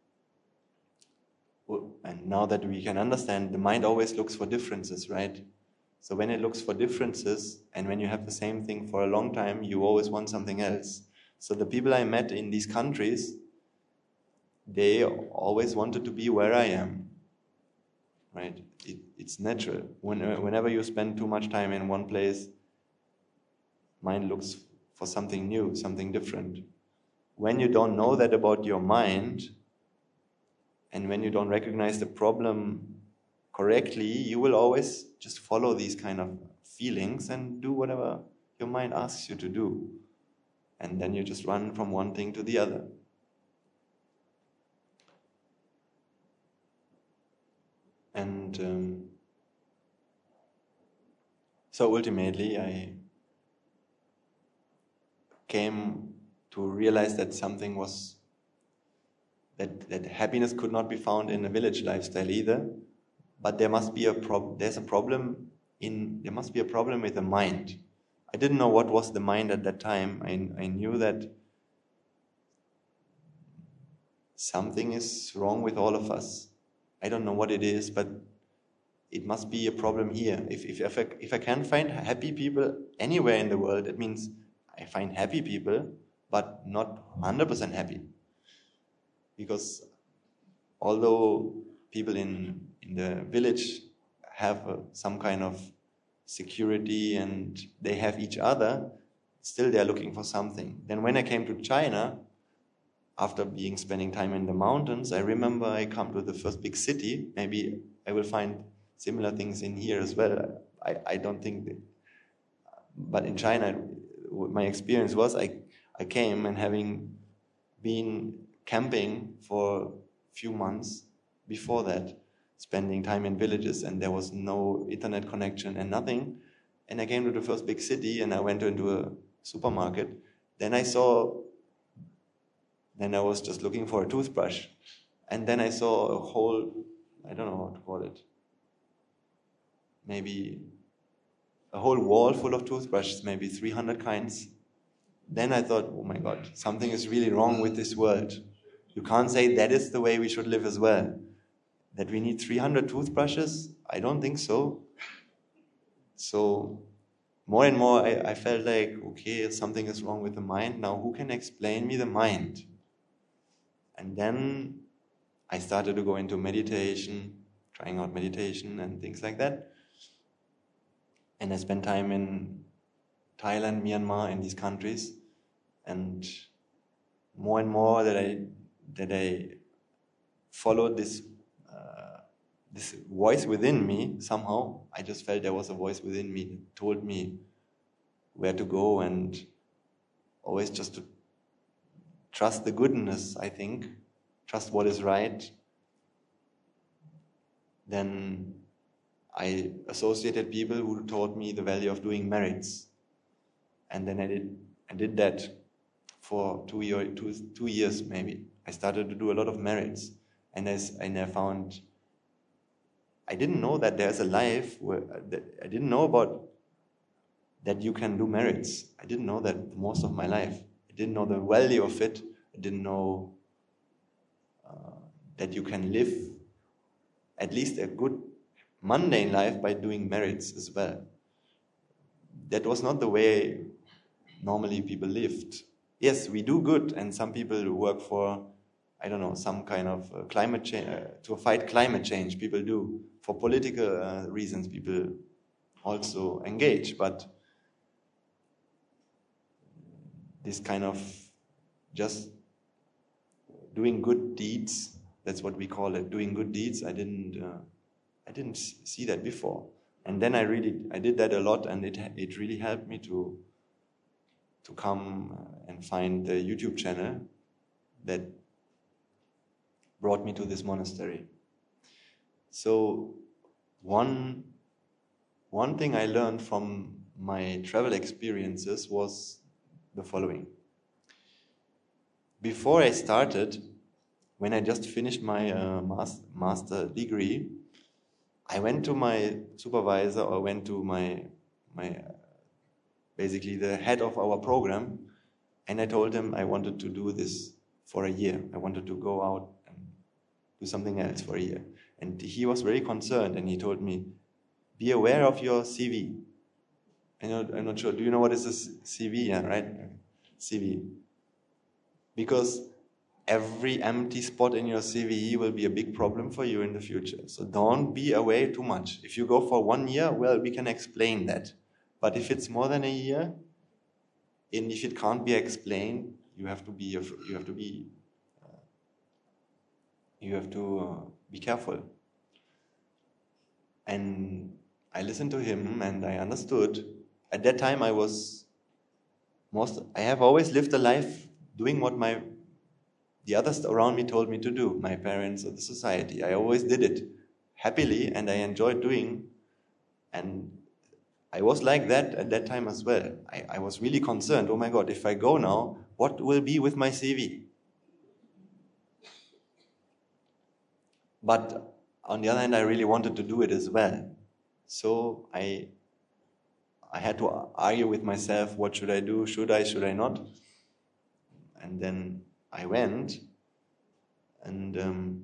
and now that we can understand, the mind always looks for differences, right? So when it looks for differences, and when you have the same thing for a long time, you always want something else. So the people I met in these countries, they always wanted to be where I am, right? It's natural. Whenever you spend too much time in one place, mind looks for something new, something different. when you don't know that about your mind, and when you don't recognize the problem correctly, you will always just follow these kind of feelings and do whatever your mind asks you to do. And then you just run from one thing to the other. And so ultimately I came to realize that something was, that happiness could not be found in a village lifestyle either, but there must be there must be a problem with the mind. I didn't know what was the mind at that time. I knew that something is wrong with all of us. I don't know what it is, but it must be a problem here. If I can find happy people anywhere in the world, it means I find happy people, but not 100% happy. Because although people in the village have some kind of security and they have each other, still they're looking for something. Then when I came to China, after spending time in the mountains, I remember I come to the first big city. Maybe I will find similar things in here as well. I don't think that, but in China, my experience was I came, and having been camping for a few months before that, spending time in villages, and there was no internet connection and nothing. And I came to the first big city, and I went into a supermarket. Then I was just looking for a toothbrush. And then I saw a whole, I don't know how to call it, maybe a whole wall full of toothbrushes, maybe 300 kinds. Then I thought, oh my God, something is really wrong with this world. You can't say that is the way we should live as well. That we need 300 toothbrushes? I don't think so. So more and more I felt like, okay, something is wrong with the mind. Now who can explain me the mind? And then I started to go into meditation, trying out meditation and things like that. And I spent time in Thailand, Myanmar, in these countries. And more that I followed this voice within me, somehow I just felt there was a voice within me that told me where to go, and always just to trust the goodness, I think, trust what is right. Then I associated people who taught me the value of doing merits. And then I did that for 2 years maybe. I started to do a lot of merits. And I found, I didn't know that there's a life where, I didn't know about that you can do merits. I didn't know that most of my life. I didn't know the value of it. I didn't know that you can live at least a good mundane life by doing merits as well. That was not the way normally people lived. Yes, we do good, and some people work for, I don't know, some kind of climate change, to fight climate change, people do. For political reasons, people also engage, but this kind of just doing good deeds, that's what we call it, doing good deeds, I didn't see that before. And then I did that a lot, and it really helped me to come and find the YouTube channel that brought me to this monastery. So one thing I learned from my travel experiences was the following. Before I started, when I just finished my master degree, I went to my supervisor, or went to my basically the head of our program, and I told him I wanted to do this for a year. I wanted to go out and do something else for a year. And he was very concerned, and he told me, be aware of your CV. I'm not sure, do you know what is a CV? Yeah, right? CV. Because every empty spot in your CV will be a big problem for you in the future. So don't be away too much. If you go for 1 year, well, we can explain that. But if it's more than a year, and if it can't be explained, you have to be be careful. And I listened to him and I understood. At that time I have always lived a life doing what the others around me told me to do, my parents or the society. I always did it happily and I enjoyed doing. And I was like that at that time as well. I was really concerned, oh my God, if I go now, what will be with my CV? But on the other hand, I really wanted to do it as well. So I had to argue with myself, what should I do? Should I not? And then I went, and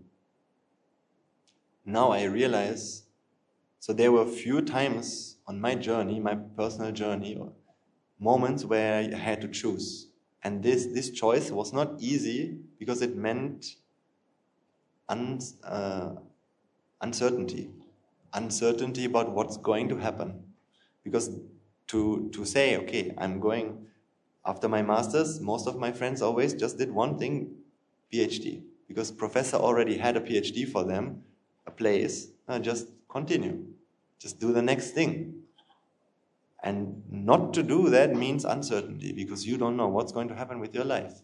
now I realize, so there were a few times on my journey, my personal journey, moments where I had to choose. And this choice was not easy because it meant uncertainty about what's going to happen. Because to say, okay, I'm going after my master's, most of my friends always just did one thing, PhD. Because professor already had a PhD for them, a place, just continue. Just do the next thing. And not to do that means uncertainty, because you don't know what's going to happen with your life.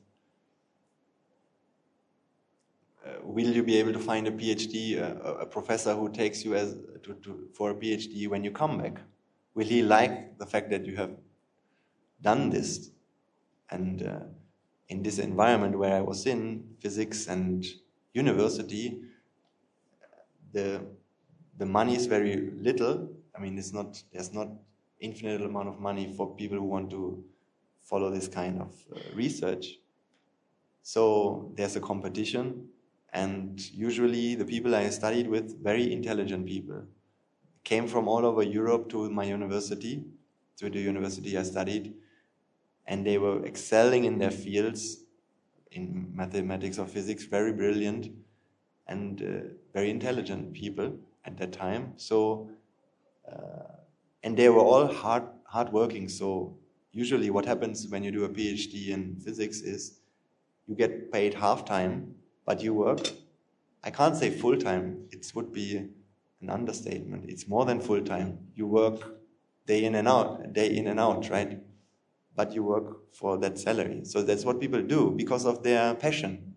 Will you be able to find a PhD, a professor who takes you for a PhD when you come back? Will he like the fact that you have done this? And in this environment where I was in, physics and university, the money is very little. I mean, there's not infinite amount of money for people who want to follow this kind of research. So there's a competition, and usually the people I studied with, very intelligent people, came from all over Europe to my university, to the university I studied, and they were excelling in their fields, in mathematics or physics, very brilliant and very intelligent people at that time. So, and they were all hardworking. So usually what happens when you do a PhD in physics is you get paid half-time, but you work, I can't say full-time, it would be an understatement. It's more than full-time. You work day in and out, right? But you work for that salary. So that's what people do because of their passion.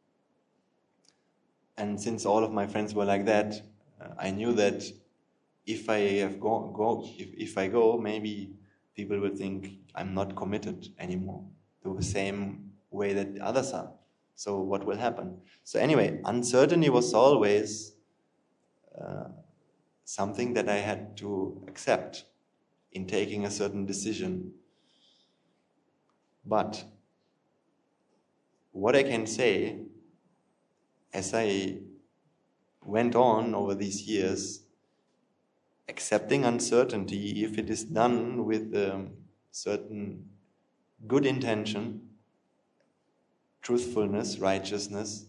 And since all of my friends were like that, I knew that if I go, maybe people will think I'm not committed anymore to the same way that the others are. So what will happen? So anyway, uncertainty was always something that I had to accept in taking a certain decision. But what I can say, as I went on over these years, accepting uncertainty, if it is done with certain good intention, truthfulness, righteousness,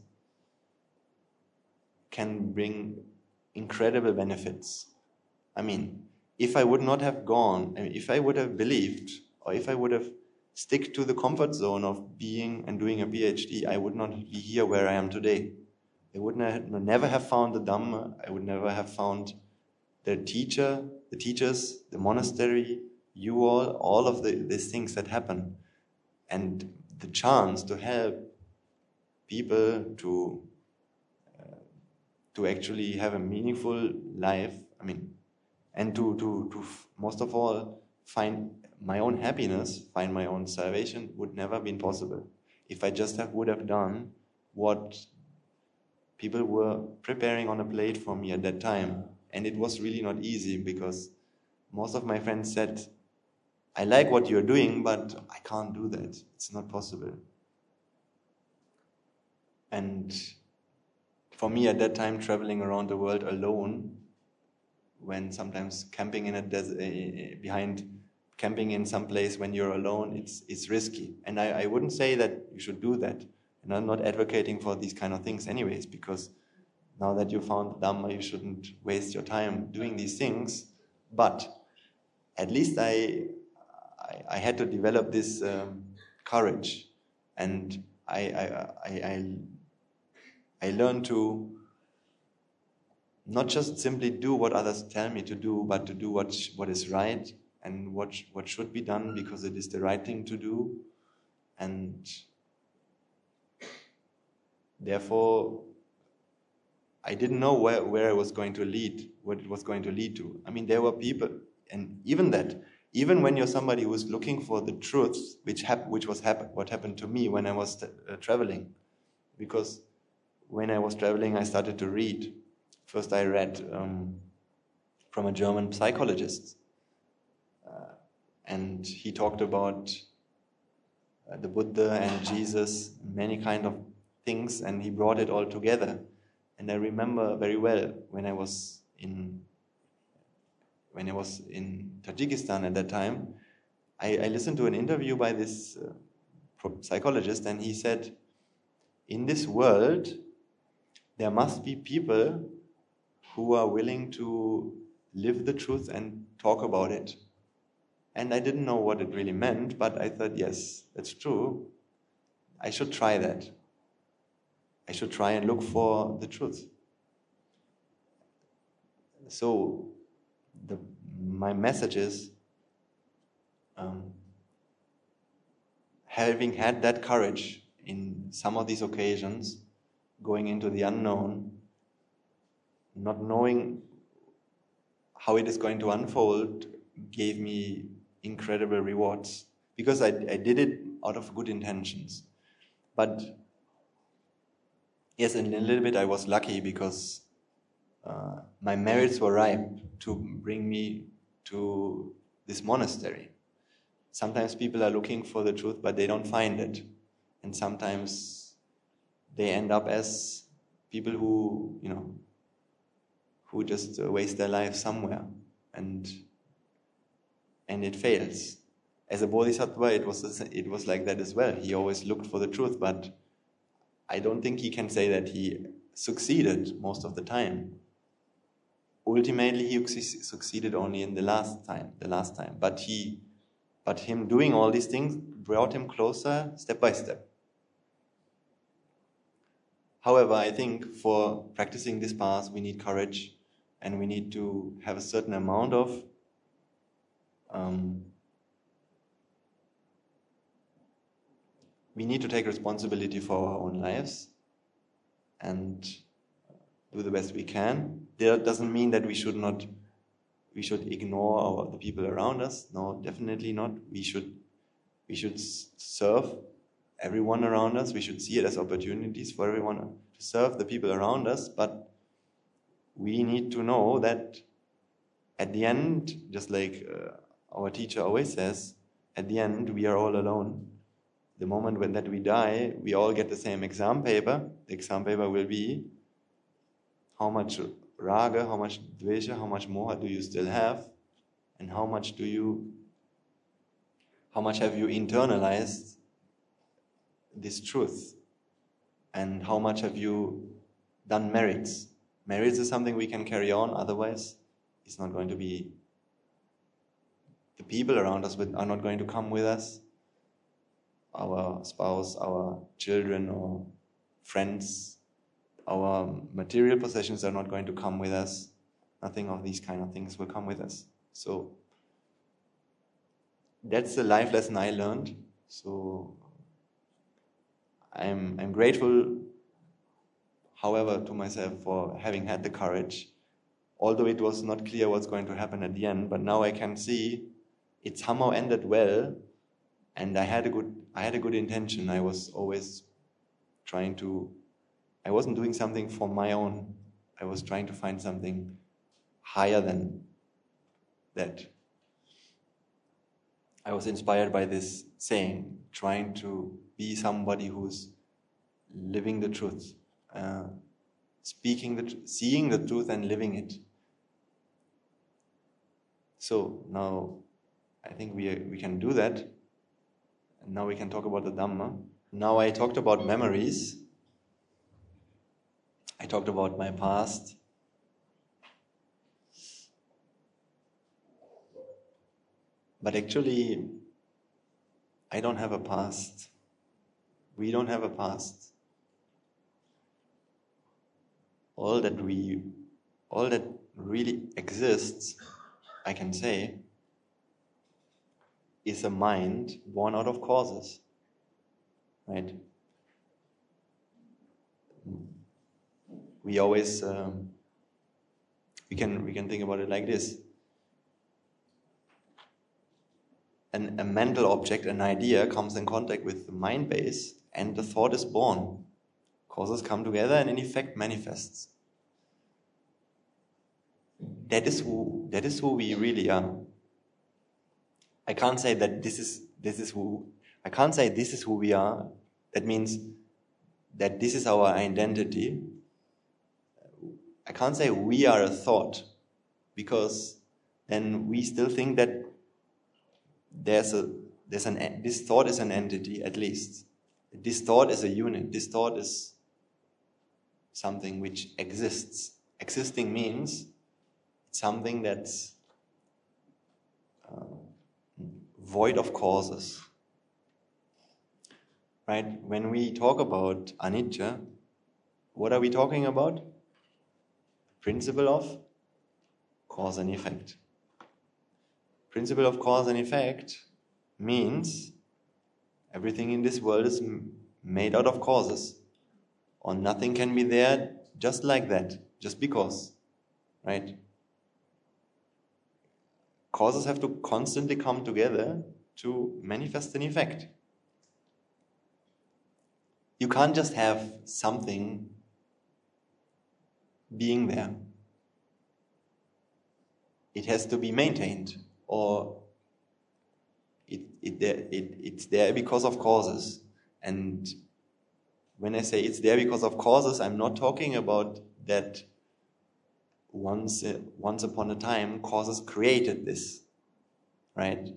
can bring incredible benefits. I mean, if I would not have gone, if I would have believed, or if I would have stick to the comfort zone of being and doing a PhD, I would not be here where I am today. I would never have found the Dhamma. I would never have found the teachers, the monastery, you all of these things that happen. And the chance to help people to actually have a meaningful life, I mean, and to most of all, find my own happiness, find my own salvation, would never have been possible if I just would have done what people were preparing on a plate for me at that time. And it was really not easy, because most of my friends said, I like what you're doing, but I can't do that. It's not possible. And for me at that time, traveling around the world alone, when sometimes camping in a desert, camping in some place when you're alone, it's risky. And I wouldn't say that you should do that. And I'm not advocating for these kind of things anyways, because now that you found Dhamma, you shouldn't waste your time doing these things. But at least I had to develop this courage And I learned to not just simply do what others tell me to do, but to do what is right and what should be done because it is the right thing to do. And therefore, I didn't know where I was going to lead, what it was going to lead to. I mean, there were people, and even when you're somebody who's looking for the truth, what happened to me when I was traveling, because when I was traveling, I started to read. First, I read from a German psychologist, and he talked about the Buddha and Jesus, many kind of things, and he brought it all together. And I remember very well when I was in Tajikistan at that time, I listened to an interview by this psychologist, and he said, in this world, there must be people who are willing to live the truth and talk about it. And I didn't know what it really meant, but I thought, yes, that's true. I should try that. I should try and look for the truth. So my message is, having had that courage in some of these occasions, going into the unknown, not knowing how it is going to unfold, gave me incredible rewards, because I did it out of good intentions. But yes, in a little bit I was lucky, because my merits were ripe to bring me to this monastery. Sometimes people are looking for the truth, but they don't find it. And sometimes they end up as people who just waste their life somewhere, and it fails. As a bodhisattva, it was like that as well. He always looked for the truth, but I don't think he can say that he succeeded most of the time. Ultimately, he succeeded only in the last time. But him doing all these things brought him closer step by step. However, I think for practicing this path, we need courage, and we need to have a certain amount of we need to take responsibility for our own lives and do the best we can. That doesn't mean that we should ignore the people around us. No, definitely not. We should serve everyone around us. We should see it as opportunities for everyone to serve the people around us. But we need to know that at the end, just like our teacher always says, at the end we are all alone. The moment that we die, we all get the same exam paper. The exam paper will be how much raga, how much dvesha, how much moha do you still have, and how much have you internalized this truth, and how much have you done merits. Merits is something we can carry on, otherwise it's not going to be, the people around us are not going to come with us. Our spouse, our children or friends, our material possessions are not going to come with us. Nothing of these kind of things will come with us. So that's the life lesson I learned. So I'm grateful, however, to myself for having had the courage, although it was not clear what's going to happen at the end. But now I can see it somehow ended well, and I had a good intention. I was always I wasn't doing something for my own. I was trying to find something higher than that. I was inspired by this saying, trying to be somebody who's living the truth, seeing the truth and living it. So now I think we can do that. And now we can talk about the Dhamma. Now I talked about memories. I talked about my past. But actually, I don't have a past. We don't have a past. All that really exists, I can say, is a mind born out of causes, right? We always we can think about it like this: a mental object, an idea, comes in contact with the mind base, and the thought is born. Causes come together, and in effect manifests. That is who we really are. I can't say that this is who. I can't say this is who we are. That means that this is our identity. I can't say we are a thought, because then we still think that this thought is an entity, at least. This thought is a unit. This thought is something which exists. Existing means something that's void of causes. Right? When we talk about anicca, what are we talking about? Principle of cause and effect. Principle of cause and effect means everything in this world is made out of causes, or nothing can be there just like that, just because, right? Causes have to constantly come together to manifest an effect. You can't just have something being there. It has to be maintained, or it's there because of causes. And when I say it's there because of causes, I'm not talking about that once upon a time causes created this, right?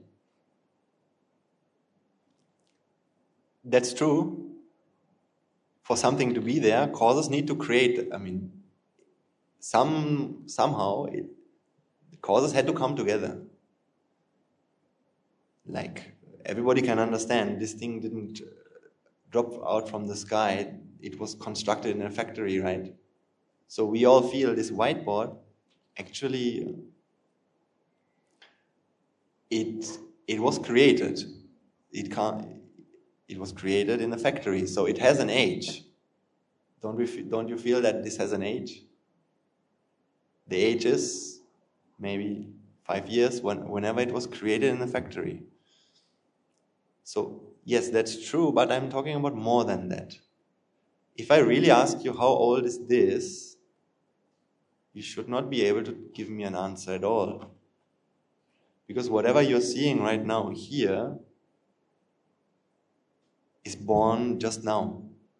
That's true. For something to be there, causes need to create. I mean, somehow the causes had to come together. Like, everybody can understand, this thing didn't drop out from the sky. It was constructed in a factory, right? So we all feel this whiteboard, actually, it was created. It was created in a factory, so it has an age. Don't you feel that this has an age? The age is maybe 5 years, whenever it was created in a factory. So yes, that's true, but I'm talking about more than that. If I really ask you how old is this, you should not be able to give me an answer at all. Because whatever you're seeing right now here is born just now.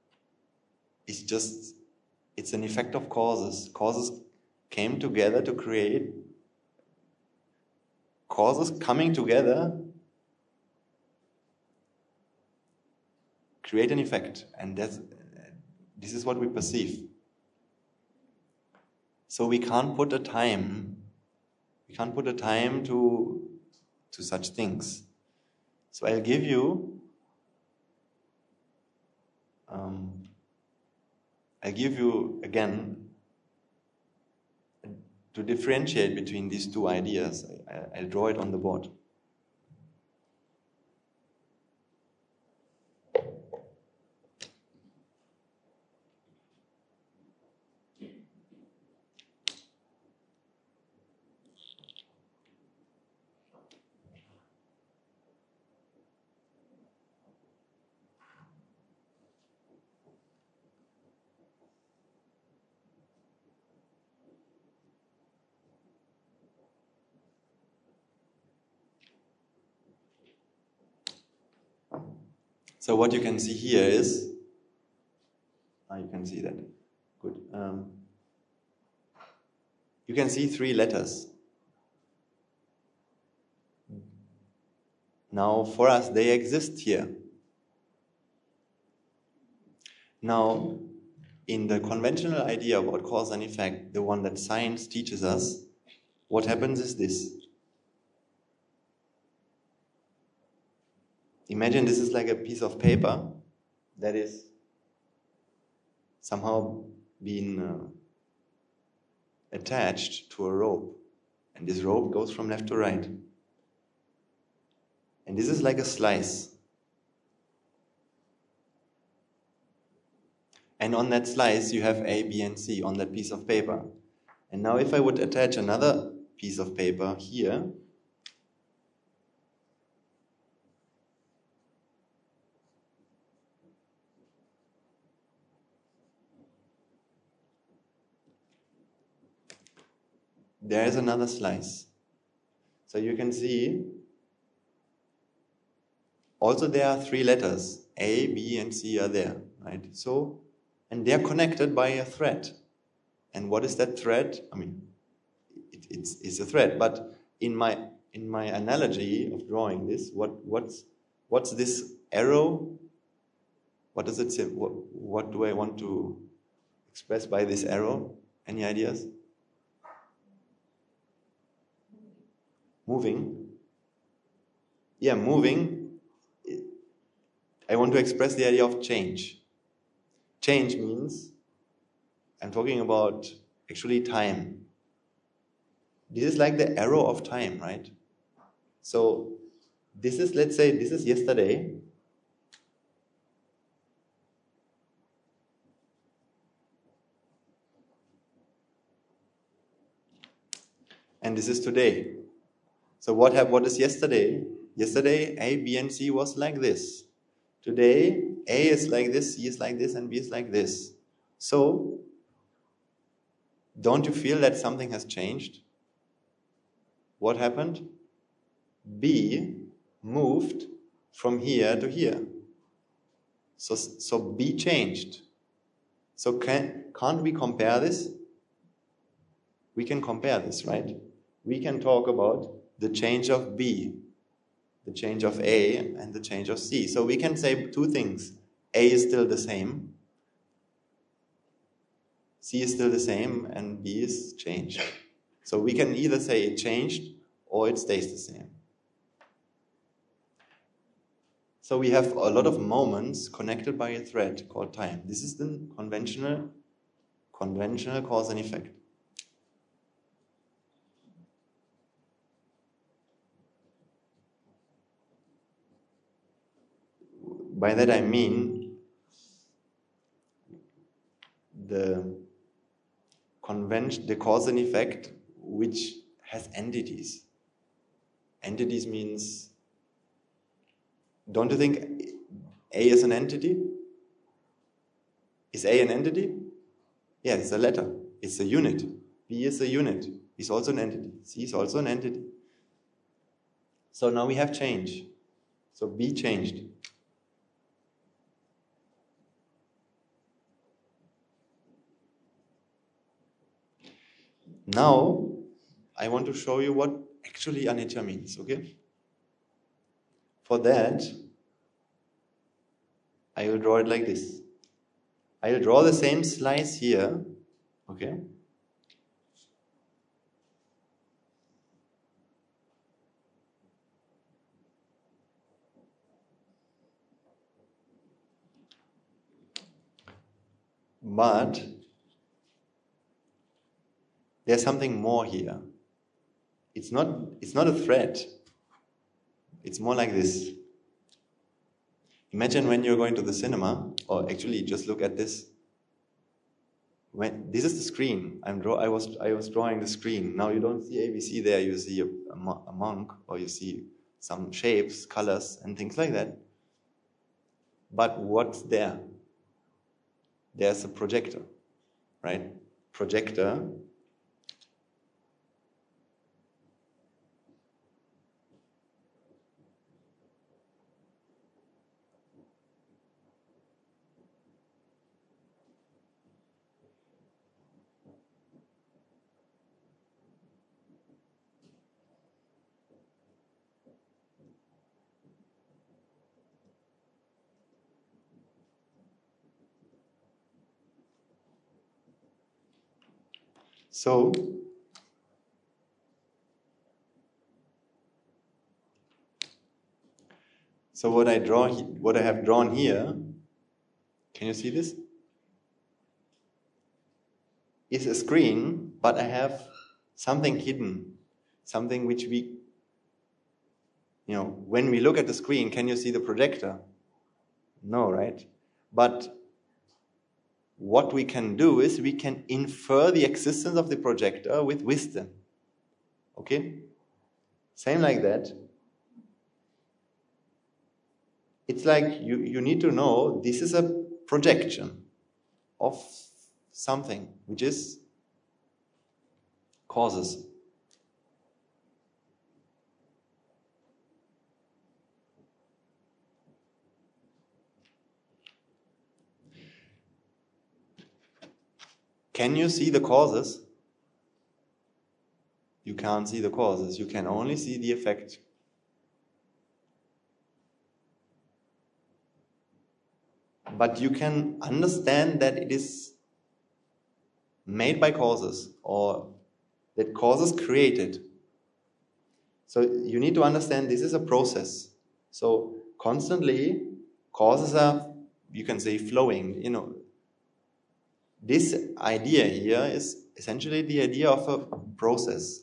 It's an effect of causes. Causes came together to create. Causes coming together create an effect. And this is what we perceive. So we can't put a time. We can't put a time to such things. So I'll give you again, to differentiate between these two ideas. I'll draw it on the board. So what you can see here is, you can see that, good. You can see 3 letters. Now for us, they exist here. Now, in the conventional idea about cause and effect, the one that science teaches us, what happens is this. Imagine this is like a piece of paper, that is somehow been attached to a rope. And this rope goes from left to right. And this is like a slice. And on that slice you have A, B, and C on that piece of paper. And now if I would attach another piece of paper here, there is another slice. So you can see, also there are three letters, A, B, and C are there, right? So, and they're connected by a thread. And what is that thread? I mean, it's a thread, but in my analogy of drawing this, what's this arrow? What does it say? What do I want to express by this arrow? Any ideas? Moving. Yeah, moving. I want to express the idea of change. Change means, I'm talking about actually time. This is like the arrow of time, right? So this is, let's say, this is yesterday. And this is today. So what is yesterday? Yesterday, A, B, and C was like this. Today, A is like this, C is like this, and B is like this. So, don't you feel that something has changed? What happened? B moved from here to here. So B changed. So can't we compare this? We can compare this, right? We can talk about the change of B, the change of A, and the change of C. So we can say two things. A is still the same, C is still the same, and B is changed. So we can either say it changed or it stays the same. So we have a lot of moments connected by a thread called time. This is the conventional cause and effect. By that I mean the cause and effect which has entities. Entities means, don't you think A is an entity? Is A an entity? Yeah, it's a letter. It's a unit. B is a unit. It's also an entity. C is also an entity. So now we have change. So B changed. Now, I want to show you what actually anicca means, okay? For that, I will draw it like this. I will draw the same slice here, okay? But there's something more here. It's not a thread. It's more like this. Imagine when you're going to the cinema, or actually just look at this. This is the screen. I was drawing the screen. Now you don't see ABC there. You see a monk, or you see some shapes, colors, and things like that. But what's there? There's a projector, right? Projector. So what I have drawn here Can you see this? It's a screen, but I have something hidden, something which we, when we look at the screen, can you see the projector? No, right? But what we can do is we can infer the existence of the projector with wisdom. Okay? Same like that. It's like you need to know this is a projection of something, which is causes. Can you see the causes? You can't see the causes. You can only see the effect. But you can understand that it is made by causes, or that causes created. So you need to understand this is a process. So constantly causes are, you can say, flowing. This idea here is essentially the idea of a process.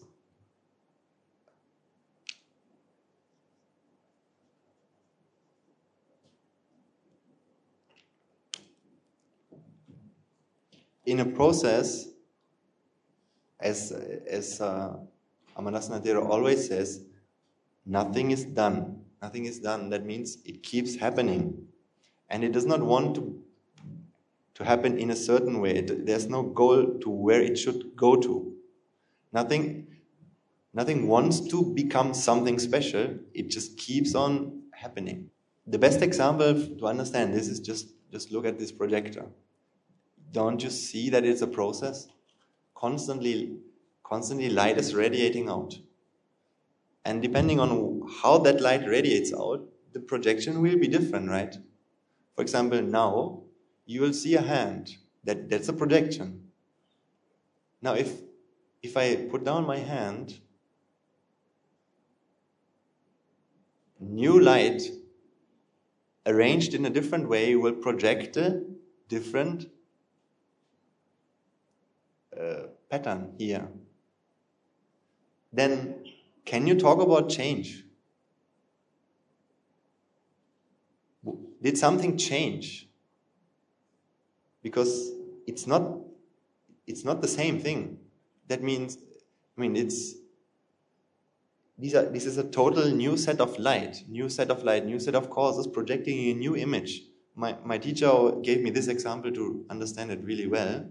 In a process, as Amardasan Thero always says, nothing is done. Nothing is done. That means it keeps happening. And it does not want to happen in a certain way. There's no goal to where it should go to. Nothing wants to become something special. It just keeps on happening. The best example to understand this is just look at this projector. Don't you see that it's a process? Constantly light is radiating out. And depending on how that light radiates out, the projection will be different, right? For example, now you will see a hand. That's a projection. Now if I put down my hand, new light arranged in a different way will project a different pattern here. Then can you talk about change? Did something change? Because it's not the same thing. That means, this is a total new set of light, new set of causes projecting a new image. My teacher gave me this example to understand it really well.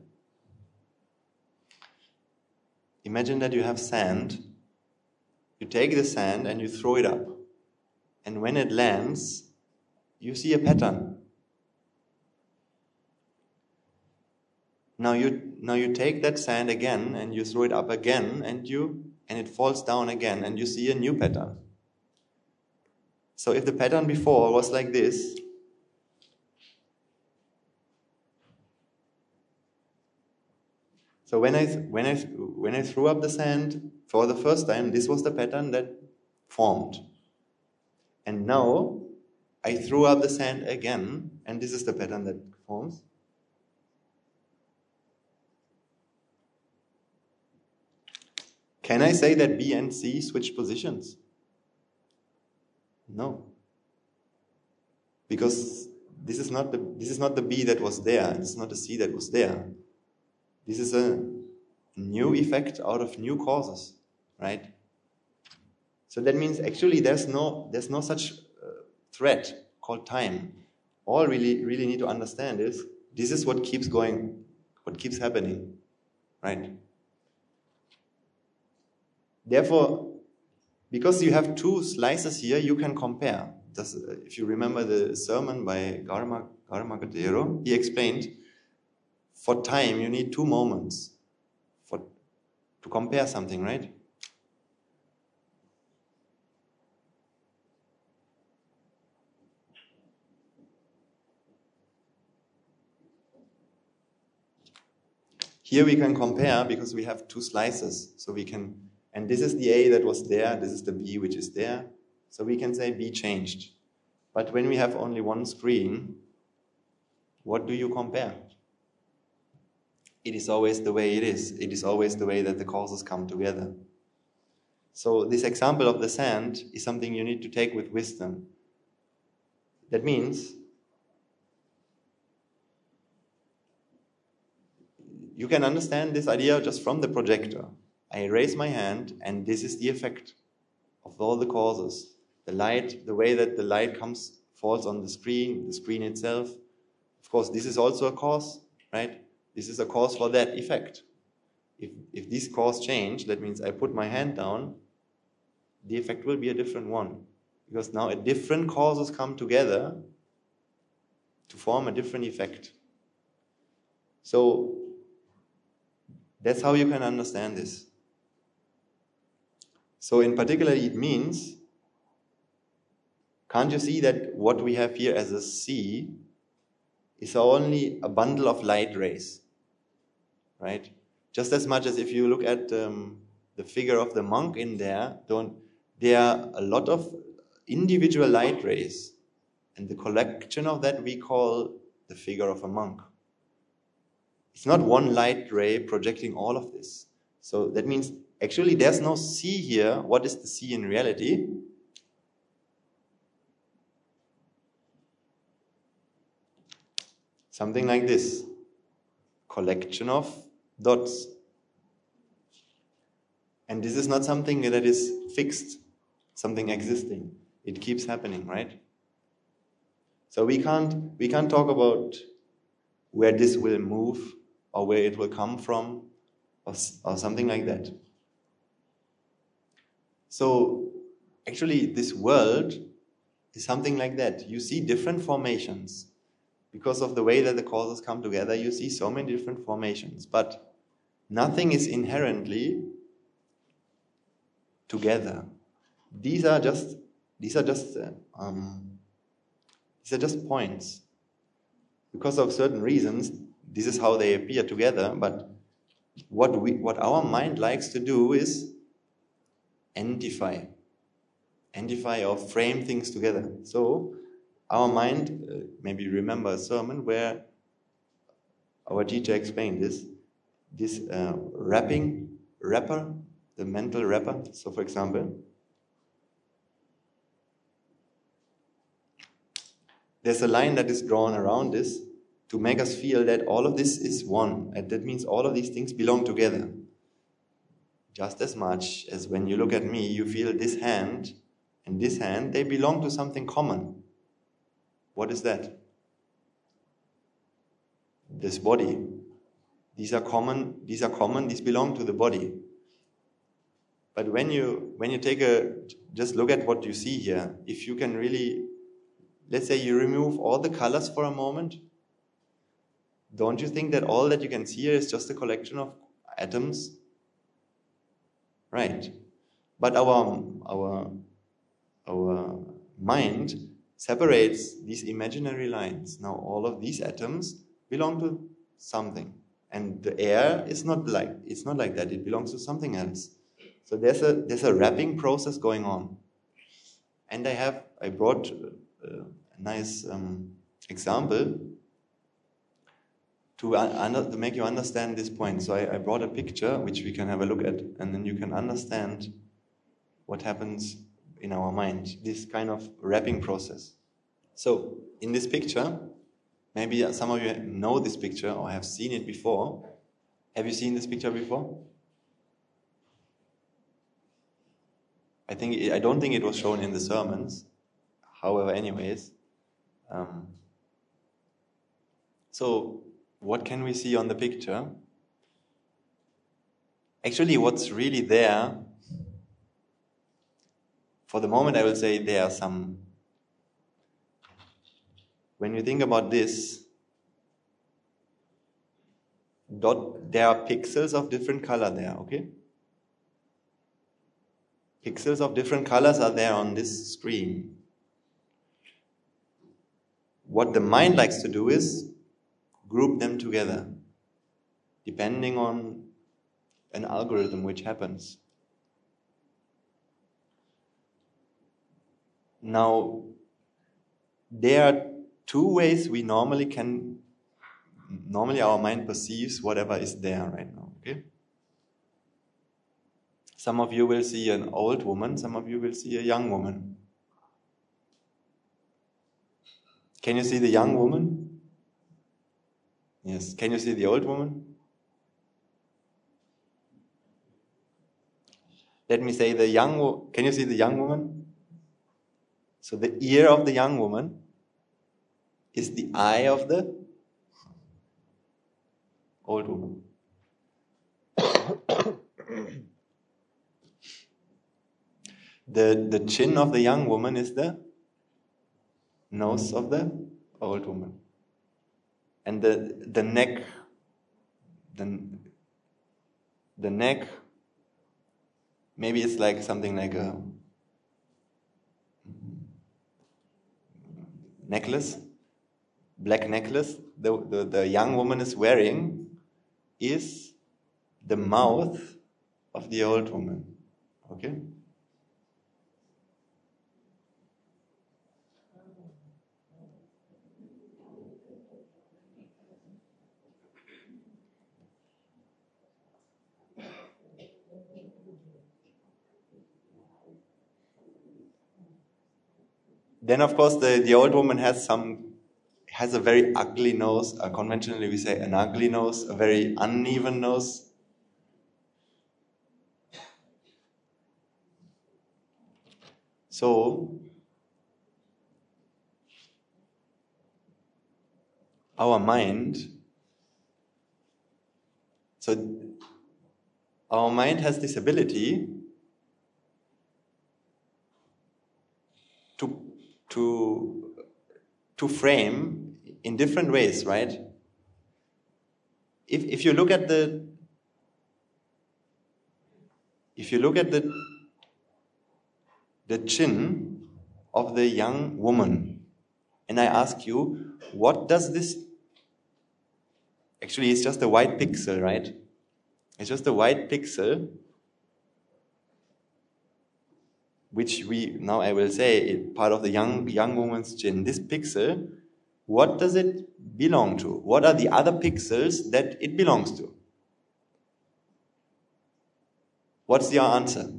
Imagine that you have sand. You take the sand and you throw it up. And when it lands, you see a pattern. Now you take that sand again and you throw it up again and it falls down again and you see a new pattern. So if the pattern before was like this, so when I threw up the sand for the first time, this was the pattern that formed. And now I threw up the sand again, and this is the pattern that forms. Can I say that B and C switch positions? No. Because this is not the B that was there, this is not the C that was there. This is a new effect out of new causes, right? So that means actually there's no such thread called time. All really need to understand is this is what keeps going, what keeps happening, right? Therefore, because you have two slices here, you can compare. If you remember the sermon by Gautama Thero, he explained, for time, you need 2 moments to compare something, right? Here we can compare because we have 2 slices. So we can, and this is the A that was there, this is the B which is there. So we can say B changed. But when we have only one screen, what do you compare? It is always the way it is. It is always the way that the causes come together. So this example of the sand is something you need to take with wisdom. That means you can understand this idea just from the projector. I raise my hand and this is the effect of all the causes. The light, the way that the light falls on the screen itself. Of course, this is also a cause, right? This is a cause for that effect. If this cause change, that means I put my hand down, the effect will be a different one. Because now a different causes come together to form a different effect. So that's how you can understand this. So in particular, it means, can't you see that what we have here as a sea is only a bundle of light rays, right? Just as much as if you look at the figure of the monk in there, there are a lot of individual light rays, and the collection of that we call the figure of a monk. It's not one light ray projecting all of this. So that means actually there's no sea here. What is the sea in reality? Something like this. Collection of dots. And this is not something that is fixed, something existing. It keeps happening, right? So we can't talk about where this will move or where it will come from or something like that. So actually this world is something like that. You see different formations. Because of the way that the causes come together, you see so many different formations. But nothing is inherently together. These are just points. Because of certain reasons, this is how they appear together. But what our mind likes to do is identify or frame things together. So our mind, maybe you remember a sermon where our teacher explained this wrapper, the mental wrapper. So for example, there's a line that is drawn around this to make us feel that all of this is one. And that means all of these things belong together. Just as much as when you look at me, you feel this hand and this hand, they belong to something common. What is that? This body. These are common, these belong to the body. But when you just look at what you see here, if you can really, let's say you remove all the colors for a moment, don't you think that all that you can see here is just a collection of atoms? Right. But our mind separates these imaginary lines. Now all of these atoms belong to something. And the air is not like that. It belongs to something else. So there's a wrapping process going on. And I brought a nice example to make you understand this point. So I brought a picture which we can have a look at, and then you can understand what happens in our mind, this kind of wrapping process. So in this picture, maybe some of you know this picture or have seen it before. Have you seen this picture before? I don't think it was shown in the sermons. However, anyways. So what can we see on the picture? Actually, what's really there, for the moment I will say there are some. When you think about this, there are pixels of different color there, okay? Pixels of different colors are there on this screen. What the mind likes to do is group them together, depending on an algorithm which happens. Now, there are two ways we normally can normally our mind perceives whatever is there right now, okay? Some of you will see an old woman, some of you will see a young woman. Can you see the young woman? Yes. Can you see the old woman? Let me say can you see the young woman? So the ear of the young woman is the eye of the old woman. The chin of the young woman is the nose of the old woman. And the neck, the neck, maybe it's like something like a necklace, black necklace, the young woman is wearing is the mouth of the old woman. Okay? Then, of course, the old woman has a very ugly nose. Conventionally, we say an ugly nose, a very uneven nose. So, our mind has this ability to frame in different ways, right? If you look at the chin of the young woman, and I ask you, what does this? Actually, it's just a white pixel, right? It's just a white pixel, which I will say, is part of the young woman's chin. This pixel, what does it belong to? What are the other pixels that it belongs to? What's your answer?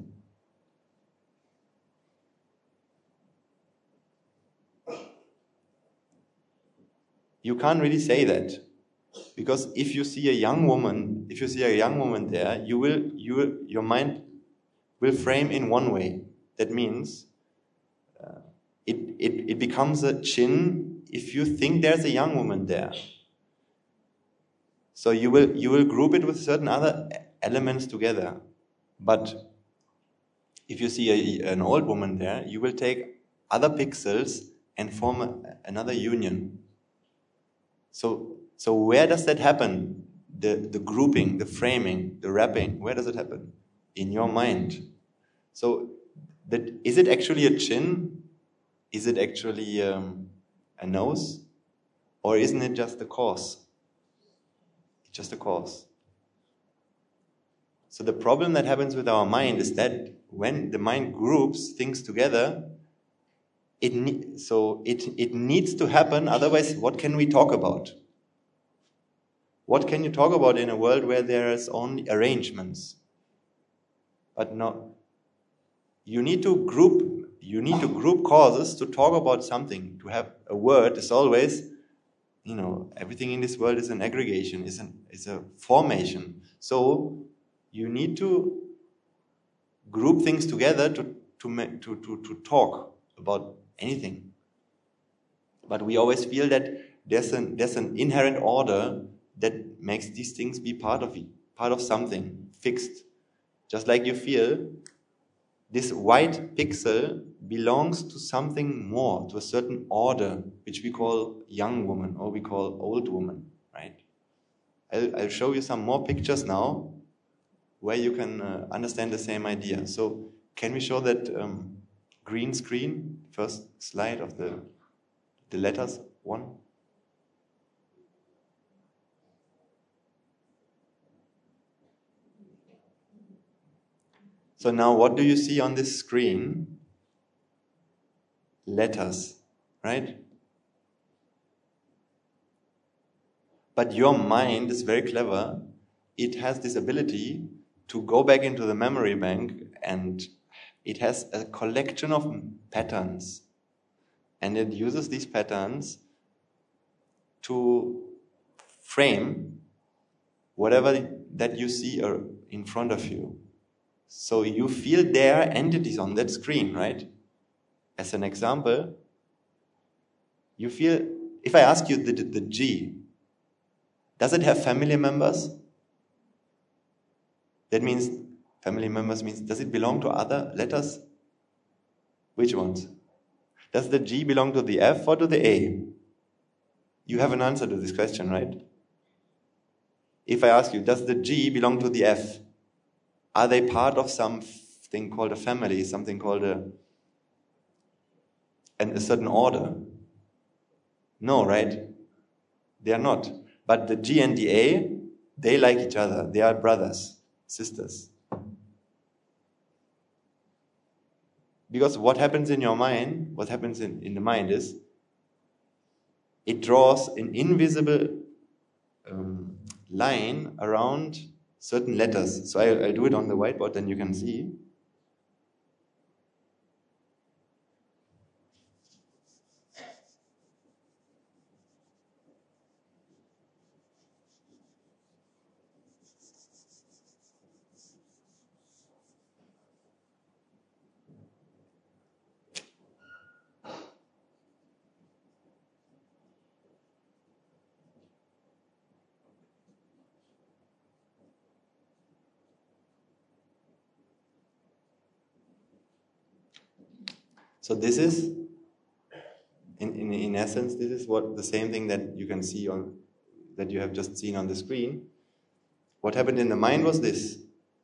You can't really say that, because if you see a young woman there, your mind will frame in one way. That means it becomes a chin if you think there's a young woman there. So you will group it with certain other elements together. But if you see an old woman there, you will take other pixels and form another union. So where does that happen? The grouping, the framing, the wrapping, where does it happen? In your mind. So is it actually a chin? Is it actually a nose? Or isn't it just a cause? It's just a cause. So the problem that happens with our mind is that when the mind groups things together, it needs to happen, otherwise what can we talk about? What can you talk about in a world where there is only arrangements? But no, you need to group causes to talk about something. To have a word is always, everything in this world is an aggregation, is a formation. So you need to group things together to talk about anything. But we always feel that there's an inherent order that makes these things be part of something fixed. Just like you feel this white pixel belongs to something more, to a certain order, which we call young woman or we call old woman, right? I'll show you some more pictures now where you can understand the same idea. So can we show that green screen, first slide of the letters one? So now what do you see on this screen? Letters, right? But your mind is very clever. It has this ability to go back into the memory bank, and it has a collection of patterns. And it uses these patterns to frame whatever that you see in front of you. So you feel there are entities on that screen, right? As an example, you feel, if I ask you the G, does it have family members? That means, family members means, does it belong to other letters? Which ones? Does the G belong to the F or to the A? You have an answer to this question, right? If I ask you, does the G belong to the F? Are they part of something called a family, something called a certain order? No, right? They are not. But the G and the A, they like each other. They are brothers, sisters. Because what happens in your mind, what happens in the mind is, it draws an invisible line around certain letters. So I'll do it on the whiteboard, then you can see. So this is, in essence, this is what the same thing that you can see that you have just seen on the screen. What happened in the mind was this.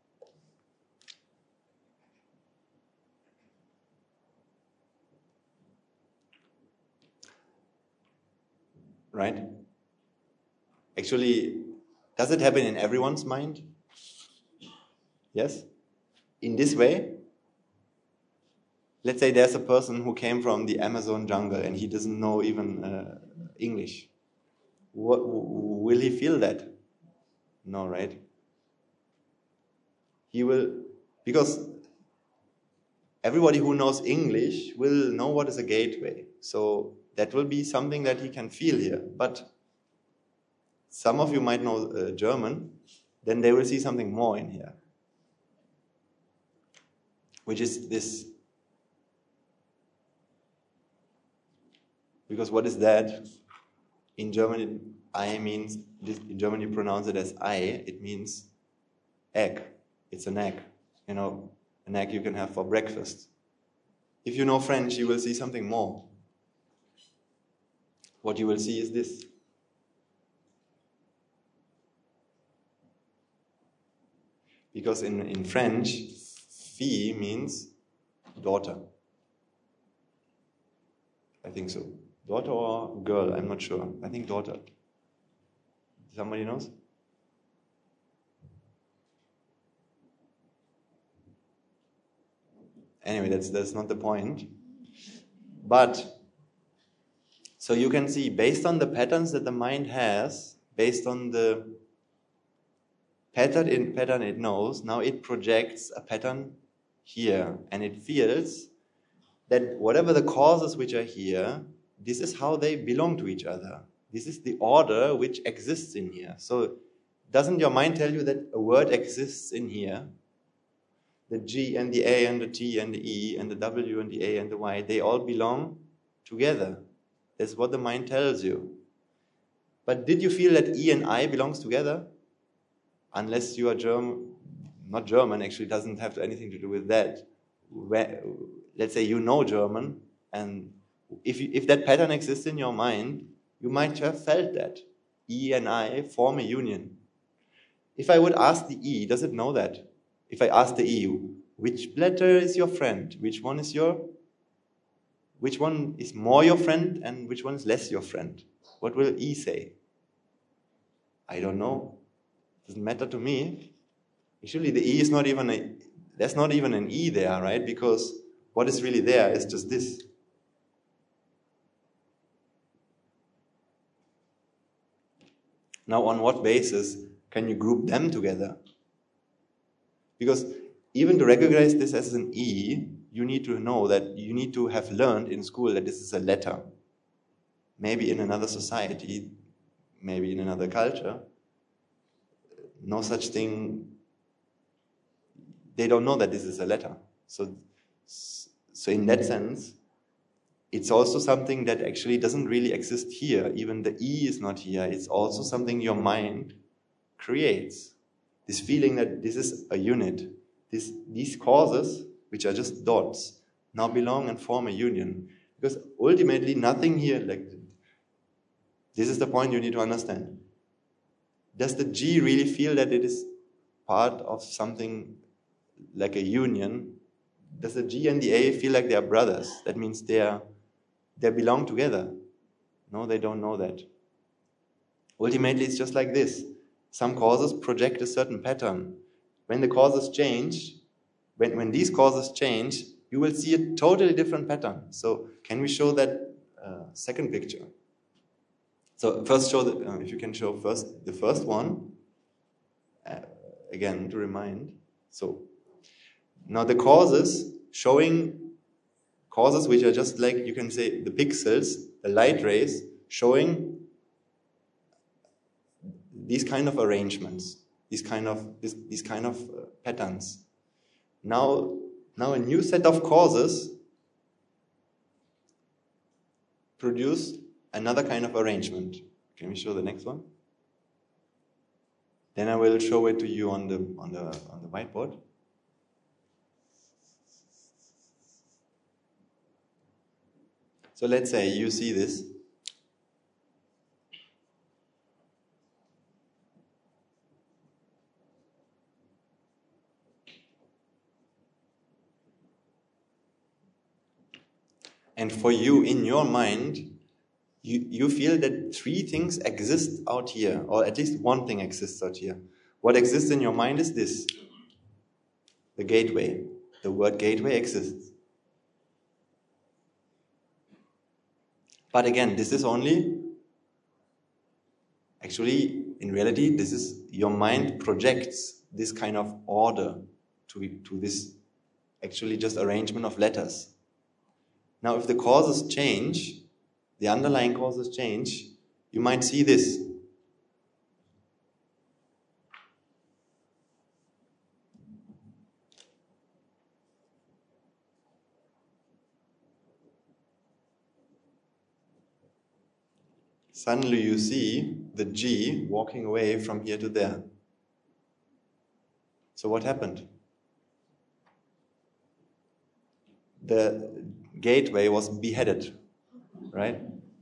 Right? Actually, does it happen in everyone's mind? Yes? In this way? Let's say there's a person who came from the Amazon jungle and he doesn't know even English. Will he feel that? No, right? He will, because everybody who knows English will know what is a gateway. So that will be something that he can feel here. But some of you might know German, then they will see something more in here, which is this. Because what is that? In German, I means, in German you pronounce it as Ei, it means egg. It's an egg. You know, an egg you can have for breakfast. If you know French, you will see something more. What you will see is this. Because in French, fille means daughter. I think so. Daughter or girl, I'm not sure. I think daughter. Somebody knows? Anyway, that's not the point. But, so you can see, based on the patterns that the mind has, based on the pattern it knows, now it projects a pattern here. And it feels that whatever the causes which are here, this is how they belong to each other. This is the order which exists in here. So doesn't your mind tell you that a word exists in here? The G and the A and the T and the E and the W and the A and the Y, they all belong together. That's what the mind tells you. But did you feel that E and I belongs together? Unless you are German, not German, actually doesn't have anything to do with that. Let's say you know German, and if that pattern exists in your mind, you might have felt that. E and I form a union. If I would ask the E, does it know that? If I ask the E, which letter is your friend? Which one is more your friend and which one is less your friend? What will E say? I don't know. Doesn't matter to me. Actually, the E is not even there's not even an E there, right? Because what is really there is just this. Now, on what basis can you group them together? Because even to recognize this as an E, you need to know that you need to have learned in school that this is a letter. Maybe in another society, maybe in another culture, no such thing. They don't know that this is a letter. So in that sense, it's also something that actually doesn't really exist here. Even the E is not here. It's also something your mind creates. This feeling that this is a unit. These causes, which are just dots, now belong and form a union. Because ultimately, nothing here, like, this is the point you need to understand. Does the G really feel that it is part of something like a union? Does the G and the A feel like they are brothers? That means they belong together. No, they don't know that. Ultimately, it's just like this. Some causes project a certain pattern. When the causes change, when these causes change, you will see a totally different pattern. So can we show that second picture? So first show, if you can show first the first one, again to remind. So now the causes, showing causes which are just like, you can say, the pixels, the light rays, showing these kind of arrangements, these kind of patterns. Now a new set of causes produce another kind of arrangement. Can we show the next one? Then I will show it to you on the whiteboard. So let's say you see this. And for you, in your mind, you feel that three things exist out here, or at least one thing exists out here. What exists in your mind is this. The gateway. The word gateway exists. But again, this is only, actually, in reality, this is, your mind projects this kind of order to this actually just arrangement of letters. Now, if the causes change, the underlying causes change, you might see this. Suddenly you see the G walking away from here to there. So what happened? The gateway was beheaded, right?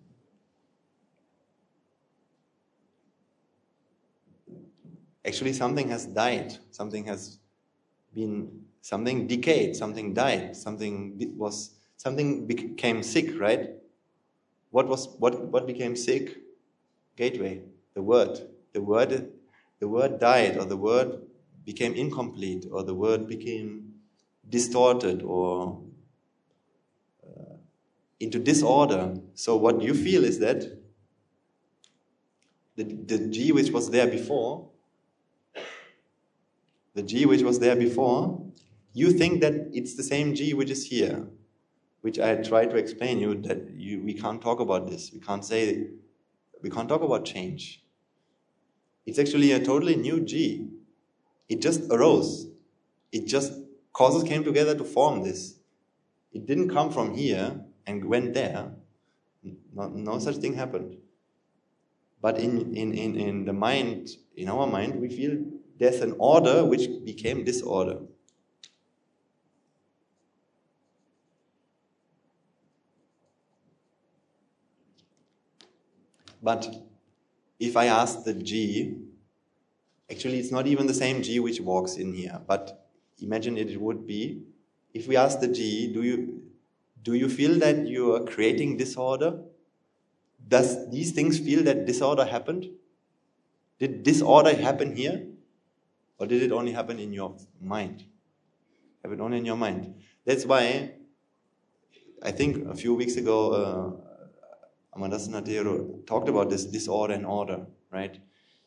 Actually, something has died. Something decayed. Something died. Something became sick, right? What became sick? Gateway. The word. The word died, or the word became incomplete, or the word became distorted, or into disorder. So what you feel is that the G which was there before, you think that it's the same G which is here, which I tried to explain you that we can't talk about this. We can't talk about change. It's actually a totally new G. It just arose. Causes came together to form this. It didn't come from here and went there. No such thing happened. But in the mind, in our mind, we feel there's an order which became disorder. But if I ask the G, actually it's not even the same G which walks in here, but imagine it would be. If we ask the G, do you feel that you are creating disorder? Does these things feel that disorder happened? Did disorder happen here? Or did it only happen in your mind? Happen only in your mind. That's why I think a few weeks ago, Amadasana Thero talked about this disorder and order, right?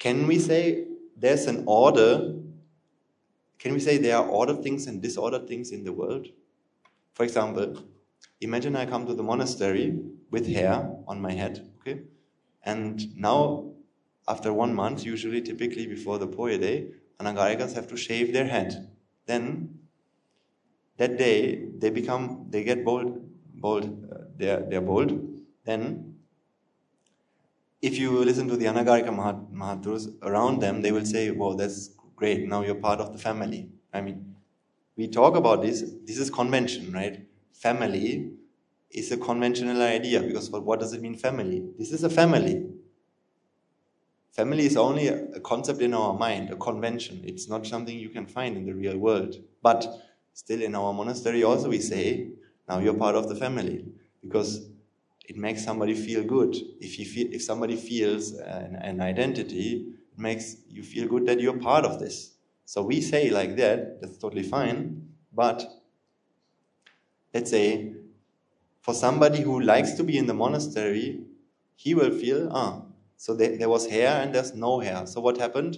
can we say there's an order? Can we say there are ordered things and disordered things in the world? For example, imagine I come to the monastery with hair on my head, okay? And now, after 1 month, usually, typically before the Poya day, Anagarikas have to shave their head. Then, that day, they get bold, they're bold. Then, if you listen to the Anagarika Mahathurus around them, they will say, "Wow, that's great, now you're part of the family." I mean, we talk about this is convention, right? Family is a conventional idea, because what does it mean, family? This is a family. Family is only a concept in our mind, a convention. It's not something you can find in the real world. But still in our monastery also we say, now you're part of the family, because it makes somebody feel good. If somebody feels an identity, it makes you feel good that you're part of this. So we say like that's totally fine. But let's say, for somebody who likes to be in the monastery, he will feel, so there was hair and there's no hair. So what happened?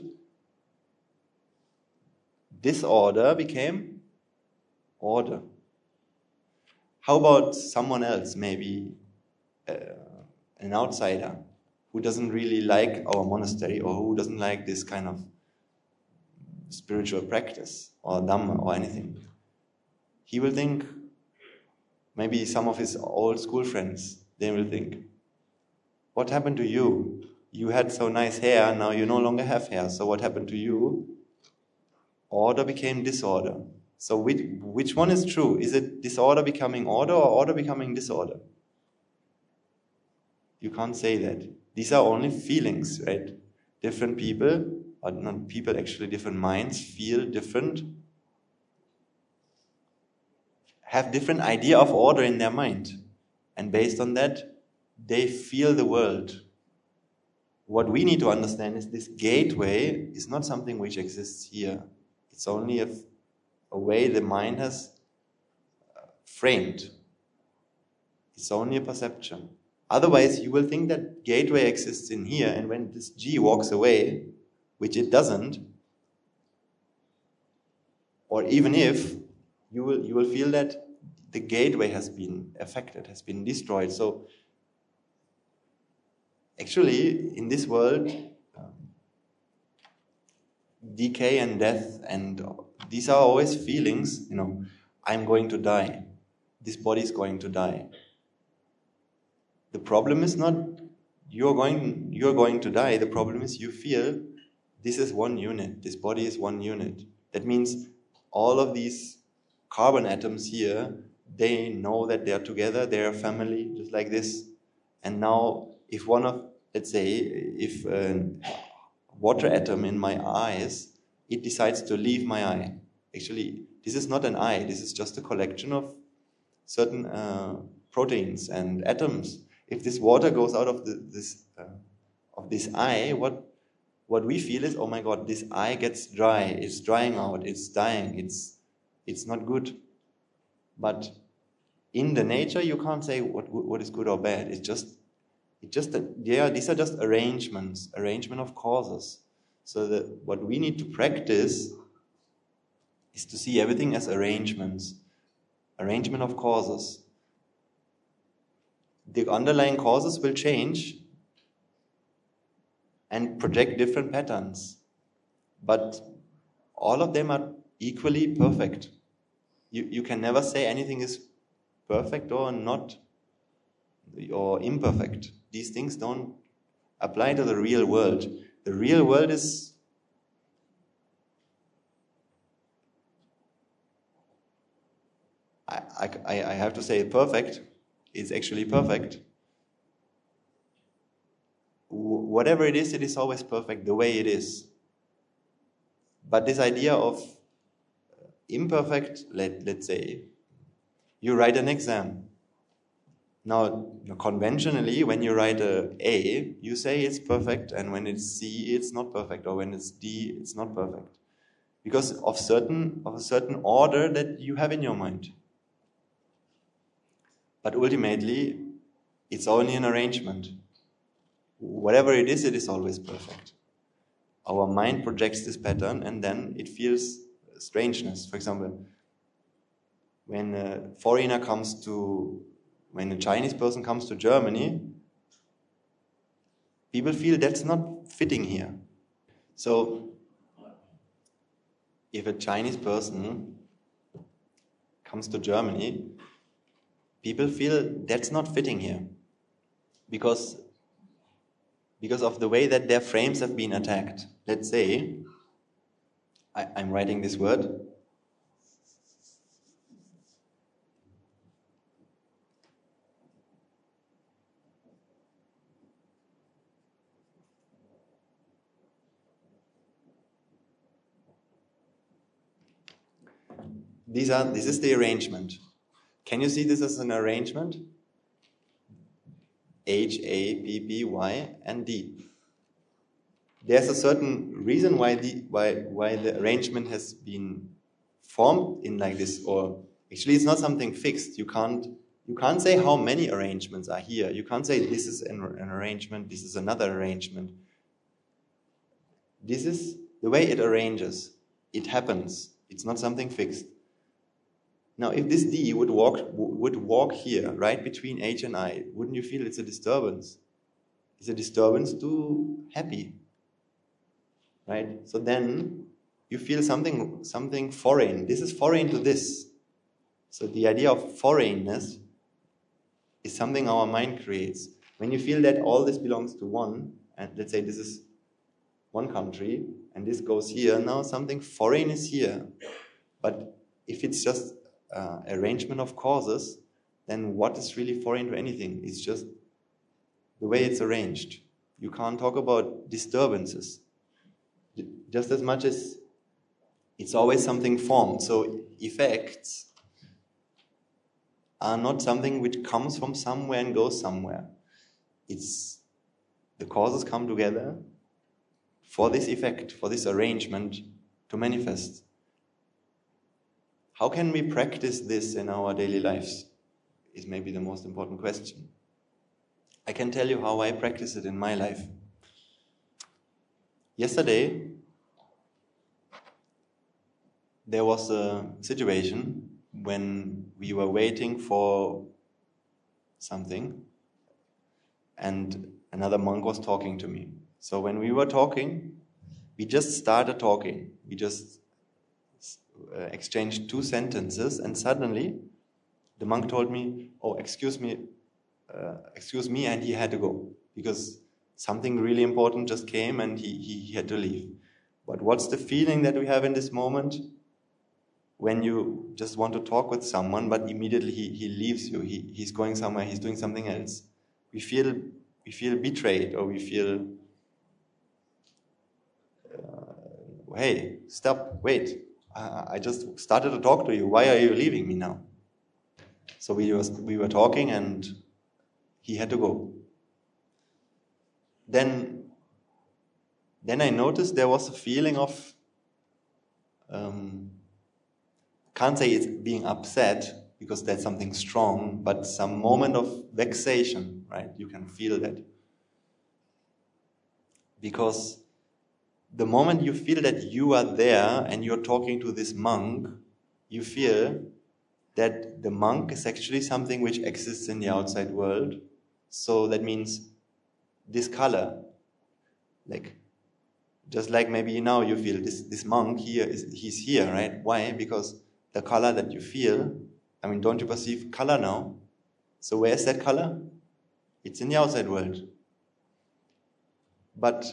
Disorder became order. How about someone else, maybe an outsider, who doesn't really like our monastery, or who doesn't like this kind of spiritual practice or Dhamma or anything? He will think, maybe some of his old school friends, they will think, what happened to you? You had so nice hair, now you no longer have hair. So what happened to you? Order became disorder. So which one is true? Is it disorder becoming order, or order becoming disorder? You can't say that. These are only feelings, right? Different people, or not people, actually different minds, feel different, have different idea of order in their mind. And based on that, they feel the world. What we need to understand is this gateway is not something which exists here. It's only a way the mind has framed. It's only a perception. Otherwise, you will think that gateway exists in here, and when this G walks away, which it doesn't, or even if, you will feel that the gateway has been affected, has been destroyed. So actually, in this world, decay and death, and these are always feelings, I'm going to die. This body is going to die. The problem is not you're going to die. The problem is you feel this is one unit. This body is one unit. That means all of these carbon atoms here, they know that they're together, they're a family, just like this. And now, if let's say, if a water atom in my eyes, it decides to leave my eye. Actually, this is not an eye, this is just a collection of certain proteins and atoms. If this water goes out of this eye, what we feel is, oh my God, this eye gets dry, it's drying out, it's dying, it's not good. But in the nature, you can't say what is good or bad. These are just arrangement of causes. So that what we need to practice is to see everything as arrangement of causes. The underlying causes will change and project different patterns, but all of them are equally perfect. You can never say anything is perfect or not, or imperfect. These things don't apply to the real world. The real world is I have to say perfect. It's actually perfect. Whatever it is always perfect the way it is. But this idea of imperfect, let's say, you write an exam. Now, conventionally, when you write A, you say it's perfect, and when it's C, it's not perfect, or when it's D, it's not perfect, because of a certain order that you have in your mind. But ultimately, it's only an arrangement. Whatever it is always perfect. our mind projects this pattern, and then it feels strangeness. For example, when a Chinese person comes to Germany, people feel that's not fitting here. So, if a Chinese person comes to Germany, people feel that's not fitting here because of the way that their frames have been attacked. Let's say, I'm writing this word. This is the arrangement. Can you see this as an arrangement? H, A, B, B, Y, and D. There's a certain reason why the arrangement has been formed in like this, or actually it's not something fixed. You can't say how many arrangements are here. You can't say this is an arrangement, this is another arrangement. This is the way it arranges. It happens. It's not something fixed. Now, if this D would walk here, right between H and I, wouldn't you feel it's a disturbance? It's a disturbance to happy, right? So then you feel something foreign. This is foreign to this. So the idea of foreignness is something our mind creates. When you feel that all this belongs to one, and let's say this is one country, and this goes here, now something foreign is here. But if it's just arrangement of causes, then what is really foreign to anything? It's just the way it's arranged. You can't talk about disturbances. Just as much as it's always something formed. So effects are not something which comes from somewhere and goes somewhere. It's the causes come together for this effect, for this arrangement to manifest. How can we practice this in our daily lives is maybe the most important question. I can tell you how I practice it in my life. Yesterday, there was a situation when we were waiting for something and another monk was talking to me. So when we were talking, we just started talking. We just exchanged 2 sentences, and suddenly the monk told me, "Oh, excuse me," and he had to go because something really important just came and he had to leave. But what's the feeling that we have in this moment when you just want to talk with someone, but immediately he leaves you, he's going somewhere, he's doing something else? We feel betrayed, or we feel, hey, stop, wait. I just started to talk to you. Why are you leaving me now? So we were talking and he had to go. Then I noticed there was a feeling of, can't say it's being upset because that's something strong, but some moment of vexation, right? You can feel that. Because the moment you feel that you are there and you're talking to this monk, you feel that the monk is actually something which exists in the outside world. So that means this color, like, just like maybe now you feel this monk here, he's here, right? Why? Because the color that you feel, I mean, don't you perceive color now? So where's that color? It's in the outside world. But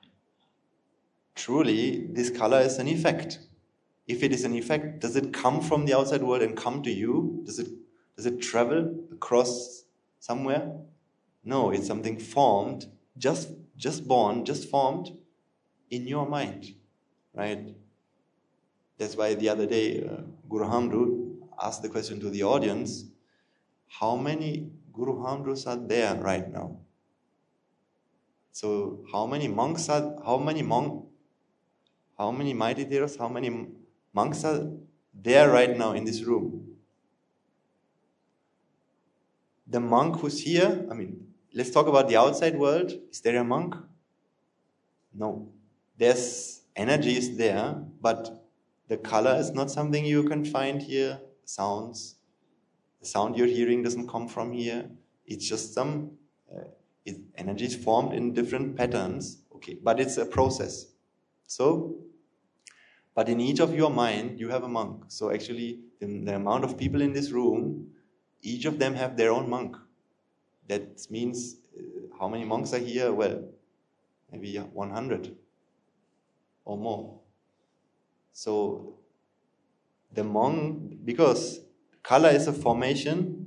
truly, this color is an effect. If it is an effect, does it come from the outside world and come to you? Does it travel across somewhere? No, it's something formed, just formed in your mind, right? That's why the other day, Guru Hamdu asked the question to the audience, how many Guru Hamdus are there right now? So how many monks are, how many mighty Theras, how many monks are there right now in this room? The monk who's here, I mean, let's talk about the outside world. Is there a monk? No. there's energy is there, but the color is not something you can find here. Sounds, the sound you're hearing doesn't come from here. It's just some energy is formed in different patterns. Okay, but it's a process. So, but in each of your mind, you have a monk. So actually, the amount of people in this room, each of them have their own monk. That means, how many monks are here? Well, maybe 100 or more. So the monk, because color is a formation,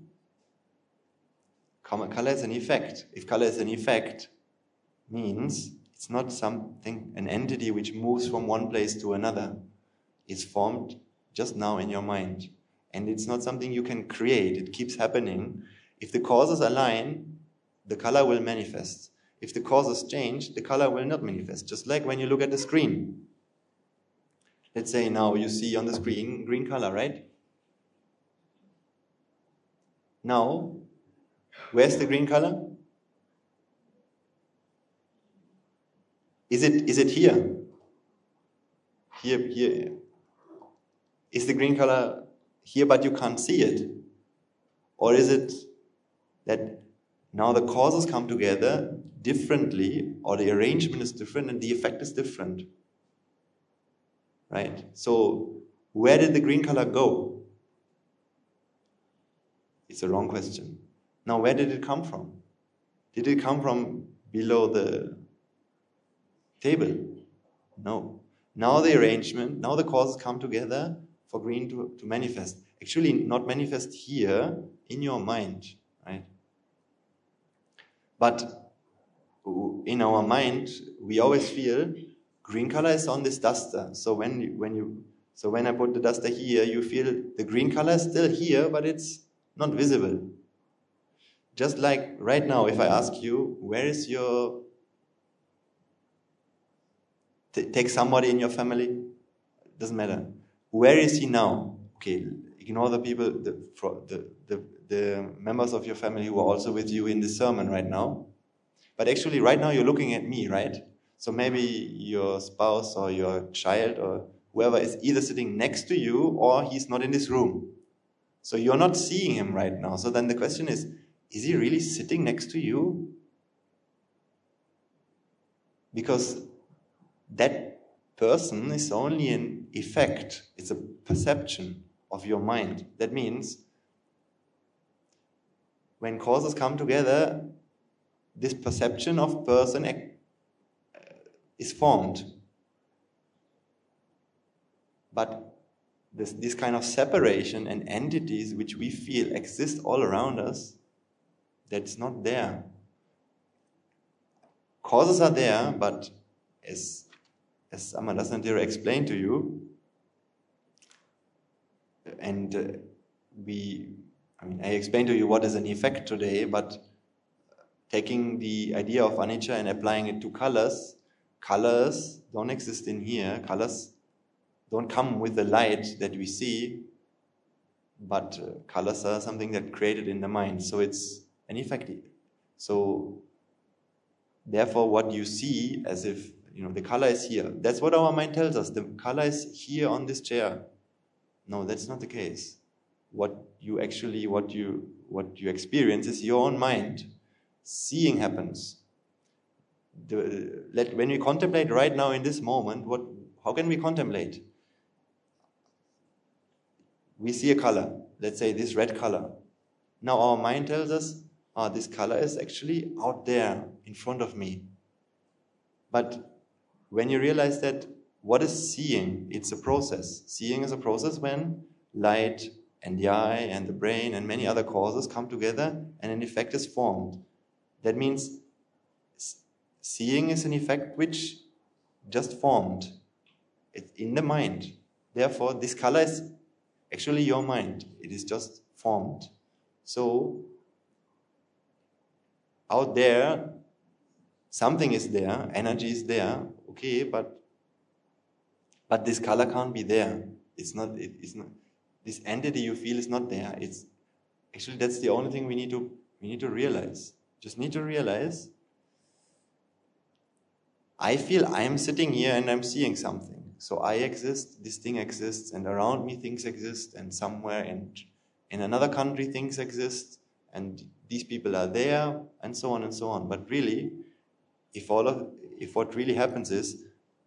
color is an effect. If color is an effect, means it's not something, an entity which moves from one place to another. It's formed just now in your mind. And it's not something you can create. It keeps happening. If the causes align, the color will manifest. If the causes change, the color will not manifest. Just like when you look at the screen. Let's say now you see on the screen green color, right? Now, where's the green color? Is it here? Here. Is the green color here but you can't see it? Or is it that now the causes come together differently, or the arrangement is different and the effect is different? Right? So, where did the green color go? It's a wrong question. Now, where did it come from? Did it come from below the table? No. Now the arrangement, now the causes come together for green to manifest. Actually, not manifest here in your mind, right? But in our mind, we always feel green color is on this duster. So when I put the duster here, you feel the green color is still here, but it's not visible. Just like right now, if I ask you, where is your... Take somebody in your family, doesn't matter. Where is he now? Okay, ignore the people, the members of your family who are also with you in the sermon right now. But actually right now you're looking at me, right? So maybe your spouse or your child or whoever is either sitting next to you or he's not in this room. So you're not seeing him right now. So then the question is he really sitting next to you? Because that person is only an effect. It's a perception of your mind. That means when causes come together, this perception of person is formed. But this kind of separation and entities which we feel exist all around us, that's not there. Causes are there, but as Amadasantira explained to you, and I explained to you what is an effect today, but taking the idea of anicca and applying it to colors don't exist in here. Colors don't come with the light that we see, but colors are something that created in the mind. So it's an effect. So therefore what you see as if, the color is here. That's what our mind tells us. The color is here on this chair. No, that's not the case. What you experience is your own mind. Seeing happens. When we contemplate right now in this moment, how can we contemplate? We see a color, let's say this red color. Now our mind tells us, this color is actually out there in front of me. But when you realize that, what is seeing? It's a process. Seeing is a process when light and the eye and the brain and many other causes come together and an effect is formed. That means seeing is an effect which just formed. It's in the mind. Therefore, this color is actually your mind. It is just formed. So, out there, something is there, energy is there, okay, but this color can't be there. It's not. This entity you feel is not there. It's actually, that's the only thing we need to realize. Just need to realize I feel I'm sitting here and I'm seeing something. So I exist, this thing exists, and around me things exist, and somewhere in another country things exist, and these people are there, and so on and so on. But really, if what really happens is,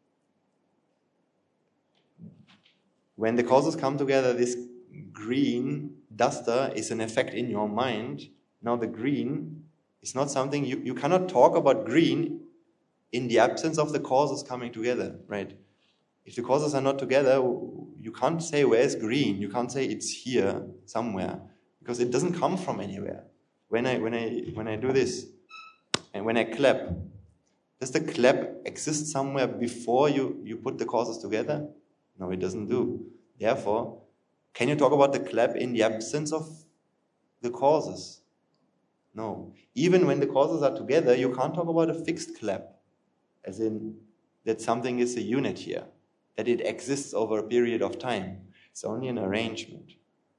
when the causes come together, this green duster is an effect in your mind. Now the green is not something, you cannot talk about green in the absence of the causes coming together, right? If the causes are not together, you can't say where's green. You can't say it's here somewhere, because it doesn't come from anywhere. When I do this, and when I clap, does the clap exist somewhere before you put the causes together? No, it doesn't do. Therefore, can you talk about the clap in the absence of the causes? No. Even when the causes are together, you can't talk about a fixed clap, as in that something is a unit here, that it exists over a period of time. It's only an arrangement.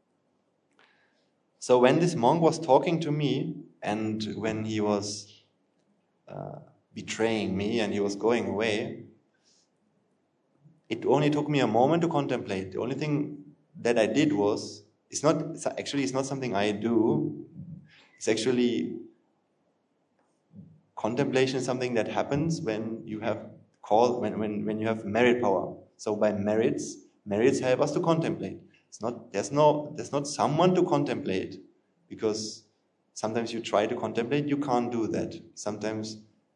So when this monk was talking to me, and when he was betraying me and he was going away, it only took me a moment to contemplate. The only thing that I did was, it's not something I do. It's actually, contemplation is something that happens when you have when you have merit power. So by merits help us to contemplate. There's not someone to contemplate, because sometimes you try to contemplate, you can't do that. Sometimes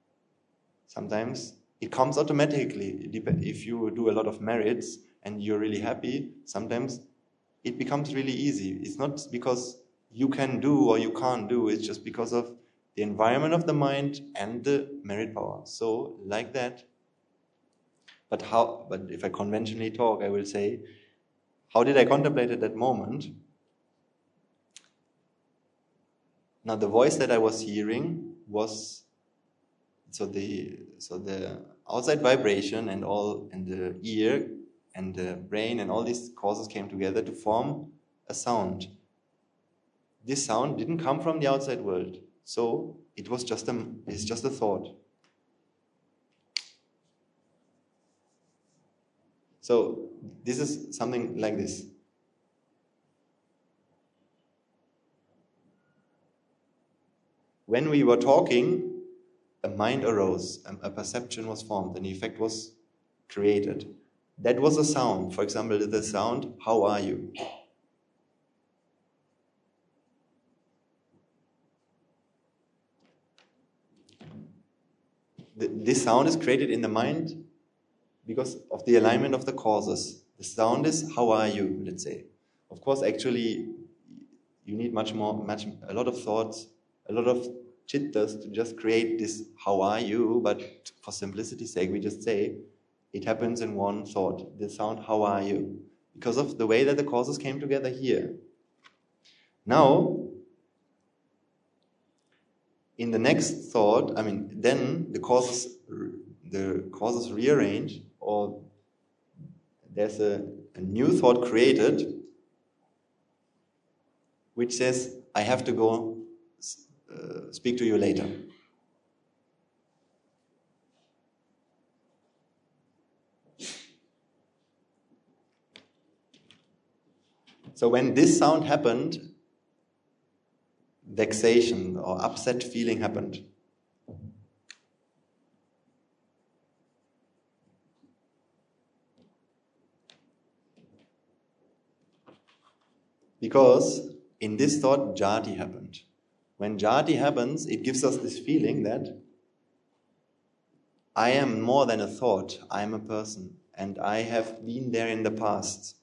it comes automatically. If you do a lot of merits and you're really happy, sometimes it becomes really easy. It's not because you can do or you can't do, it's just because of the environment of the mind and the merit power. So, like that. But if I conventionally talk, I will say, how did I contemplate at that moment? Now, the voice that I was hearing was, so the outside vibration and the ear and the brain and all these causes came together to form a sound. This sound didn't come from the outside world, so it's just a thought. So this is something like this. When we were talking, a mind arose, a perception was formed, an effect was created. That was a sound. For example, the sound, how are you? This sound is created in the mind because of the alignment of the causes. The sound is, how are you, let's say. Of course, actually, you need a lot of thoughts, a lot of chittas to just create this, how are you, but for simplicity's sake, we just say, it happens in one thought, the sound, how are you? Because of the way that the causes came together here. Now, in the next thought, then the causes rearrange, or there's a new thought created, which says, I have to go speak to you later. So when this sound happened, vexation or upset feeling happened. Because in this thought, jati happened. When jati happens, it gives us this feeling that I am more than a thought, I am a person, and I have been there in the past.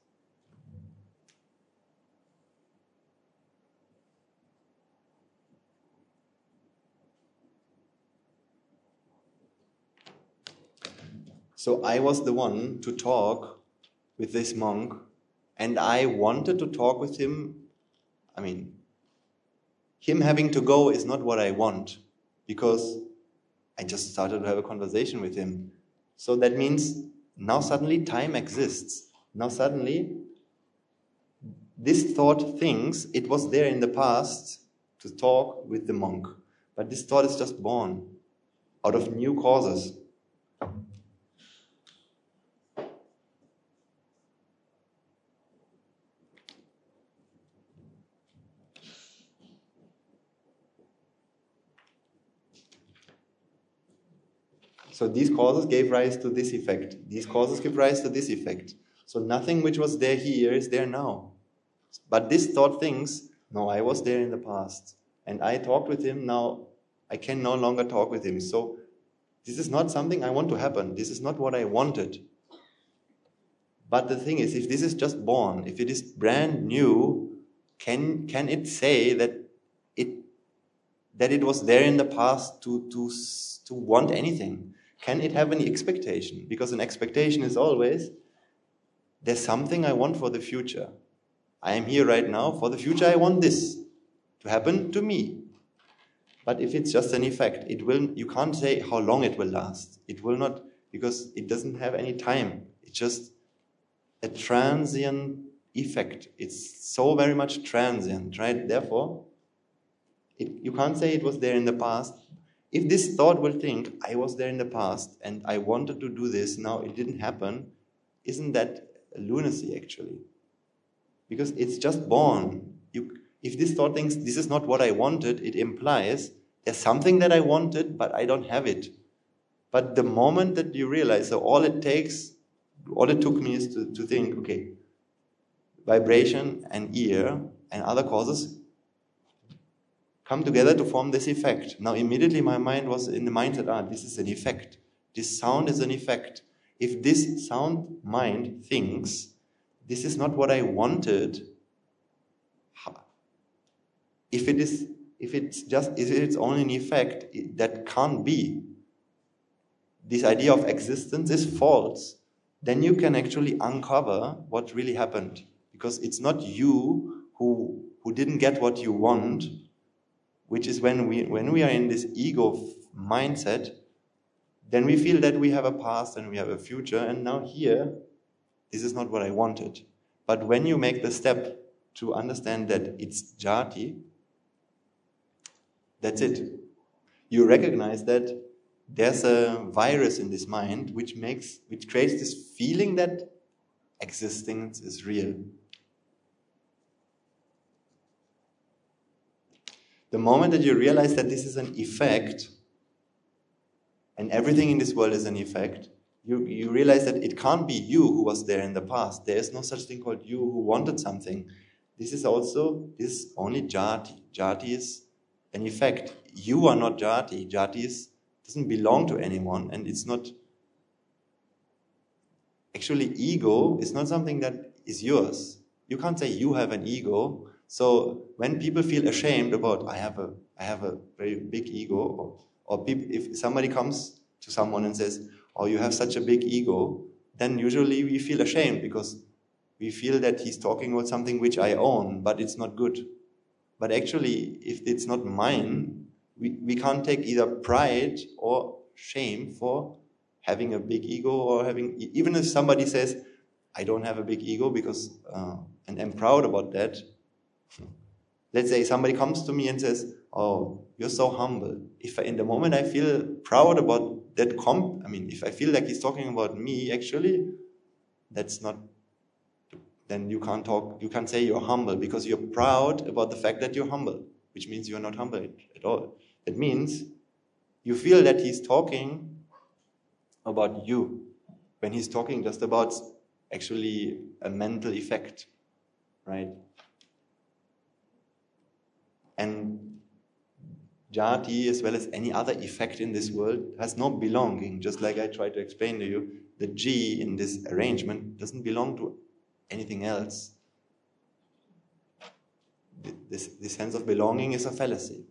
So I was the one to talk with this monk, and I wanted to talk with him. Him having to go is not what I want, because I just started to have a conversation with him. So that means now suddenly time exists. Now suddenly this thought thinks it was there in the past to talk with the monk. But this thought is just born out of new causes. So these causes gave rise to this effect. These causes give rise to this effect. So nothing which was there here is there now. But this thought thinks, no, I was there in the past. And I talked with him, now I can no longer talk with him. So this is not something I want to happen. This is not what I wanted. But the thing is, if this is just born, if it is brand new, can it say that it was there in the past to want anything? Can it have any expectation? Because an expectation is always, there's something I want for the future. I am here right now. For the future, I want this to happen to me. But if it's just an effect, you can't say how long it will last. It will not, because it doesn't have any time. It's just a transient effect. It's so very much transient, right? Therefore, you can't say it was there in the past. If this thought will think, I was there in the past and I wanted to do this, now it didn't happen, isn't that lunacy actually? Because it's just born. If this thought thinks, this is not what I wanted, it implies there's something that I wanted, but I don't have it. But the moment that you realize, so all it took me is to think, okay, vibration and ear and other causes come together to form this effect. Now immediately my mind was in the mindset, this is an effect. This sound is an effect. If this sound mind thinks, this is not what I wanted, if it's only an effect, that can't be. This idea of existence is false. Then you can actually uncover what really happened. Because it's not you who didn't get what you want, which is when we are in this ego mindset, then we feel that we have a past and we have a future, and now here, this is not what I wanted. But when you make the step to understand that it's jati, that's it. You recognize that there's a virus in this mind which creates this feeling that existence is real. The moment that you realize that this is an effect, and everything in this world is an effect, you realize that it can't be you who was there in the past. There is no such thing called you who wanted something. This is only jati. Jati is an effect. You are not jati. Jati doesn't belong to anyone, and it's not. Actually, ego is not something that is yours. You can't say you have an ego. So when people feel ashamed about I have a very big ego, or if somebody comes to someone and says, "Oh, you have such a big ego," then usually we feel ashamed because we feel that he's talking about something which I own, but it's not good. But actually, if it's not mine, we can't take either pride or shame for having a big ego, or even if somebody says, "I don't have a big ego because and I'm proud about that." Let's say somebody comes to me and says, "Oh, you're so humble." If in the moment I feel proud about that if I feel like he's talking about me, actually, that's not. Then you can't say you're humble because you're proud about the fact that you're humble, which means you're not humble at all. It means you feel that he's talking about you when he's talking just about actually a mental effect, right? And jati, as well as any other effect in this world, has no belonging. Just like I tried to explain to you, the G in this arrangement doesn't belong to anything else. This sense of belonging is a fallacy.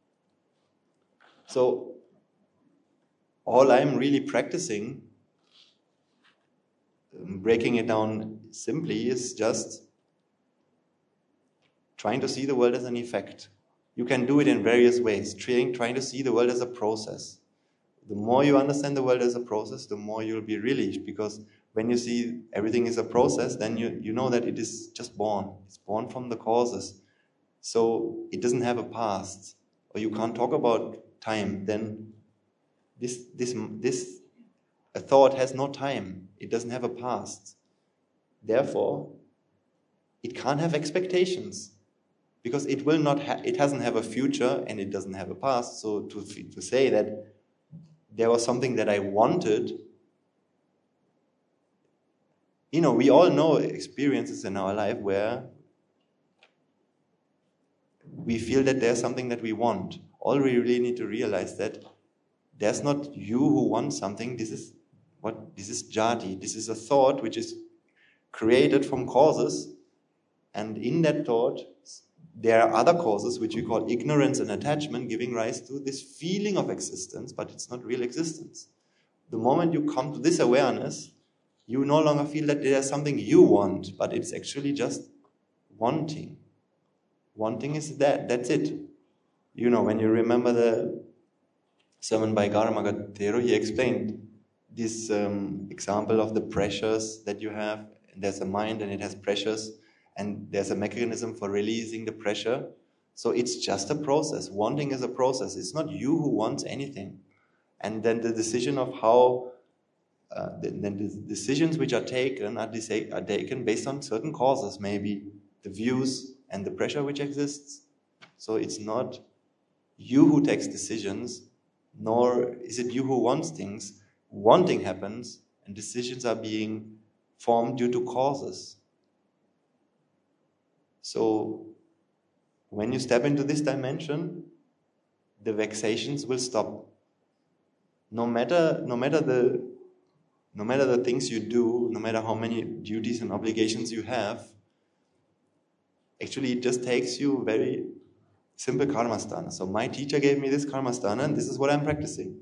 So all I'm really practicing, breaking it down simply, is just trying to see the world as an effect. You can do it in various ways, trying to see the world as a process. The more you understand the world as a process, the more you'll be released, because when you see everything is a process, then you know that it is just born. It's born from the causes. So it doesn't have a past, or you can't talk about time. Then a thought has no time. It doesn't have a past. Therefore, it can't have expectations, because it doesn't have a future and it doesn't have a past. So to say that there was something that I wanted. We all know experiences in our life where we feel that there's something that we want. All we really need to realize that there's not you who wants something. This is jati. This is a thought which is created from causes, and in that thought there are other causes which we call ignorance and attachment, giving rise to this feeling of existence, but it's not real existence. The moment you come to this awareness, you no longer feel that there's something you want, but it's actually just wanting. Wanting is that's it. When you remember the sermon by Garamanga Thero, he explained this example of the pressures that you have. There's a mind and it has pressures, and there's a mechanism for releasing the pressure. So it's just a process. Wanting is a process. It's not you who wants anything. And then the decision of how, then the decisions which are taken are taken based on certain causes, maybe the views and the pressure which exists. So it's not you who takes decisions, nor is it you who wants things. Wanting happens, and decisions are being formed due to causes. So when you step into this dimension, the vexations will stop. No matter the things you do, no matter how many duties and obligations you have, actually it just takes you very simple karmasthana. So my teacher gave me this karmasthana, and this is what I'm practicing.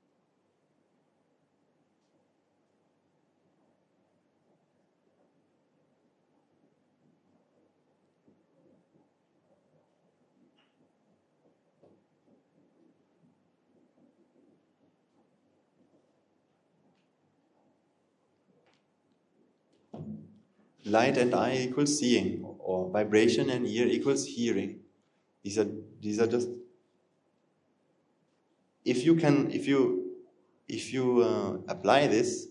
Light and eye equals seeing, or vibration and ear equals hearing. These are just, if you apply this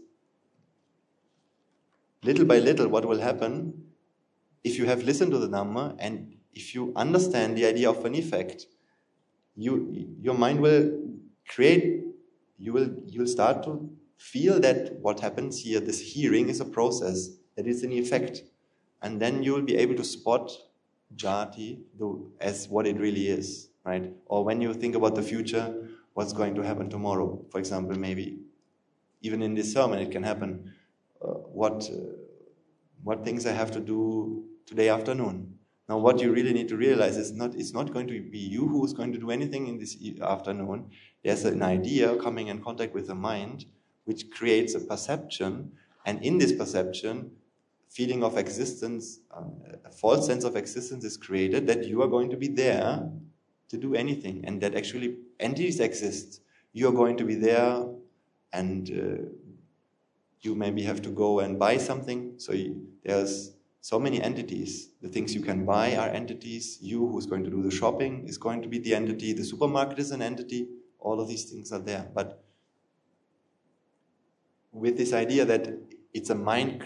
little by little, what will happen if you have listened to the Dhamma and if you understand the idea of an effect, your mind will create, you will start to feel that what happens here, this hearing, is a process, that is an effect. And then you will be able to spot jati as what it really is, right? Or when you think about the future, what's going to happen tomorrow, for example, maybe even in this sermon it can happen. What things I have to do today afternoon. Now what you really need to realize is it's not going to be you who is going to do anything in this afternoon. There's an idea coming in contact with the mind which creates a perception, and in this perception, feeling of existence, a false sense of existence is created, that you are going to be there to do anything, and that actually entities exist. You are going to be there, and you maybe have to go and buy something. So there's so many entities. The things you can buy are entities. You who's going to do the shopping is going to be the entity. The supermarket is an entity. All of these things are there. But with this idea that it's a mind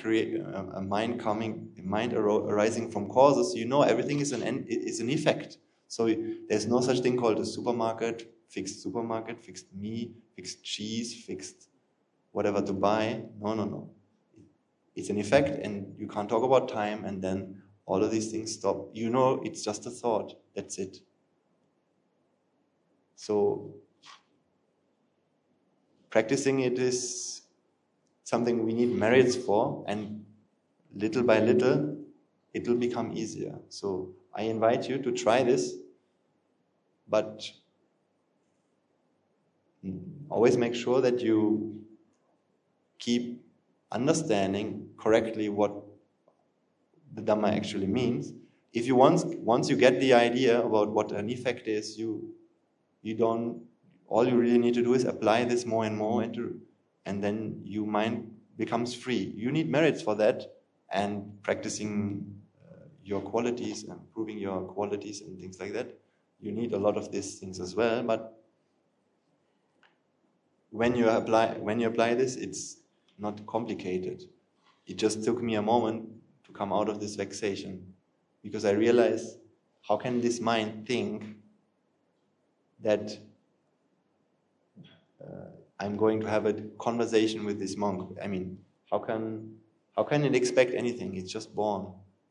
arising from causes, everything is an effect. So there's no such thing called a supermarket, fixed meat, fixed cheese, fixed whatever to buy. No. It's an effect, and you can't talk about time, and then all of these things stop. It's just a thought. That's it. So practicing it is something we need merits for, and little by little it will become easier. So I invite you to try this, but always make sure that you keep understanding correctly what the Dhamma actually means. If you once you get the idea about what an effect is, all you really need to do is apply this more and more, and then your mind becomes free. You need merits for that, and practicing your qualities and improving your qualities and things like that. You need a lot of these things as well, but when you apply this, it's not complicated. It just took me a moment to come out of this vexation, because I realized, how can this mind think that I'm going to have a conversation with this monk. I mean, how can it expect anything? It's just born.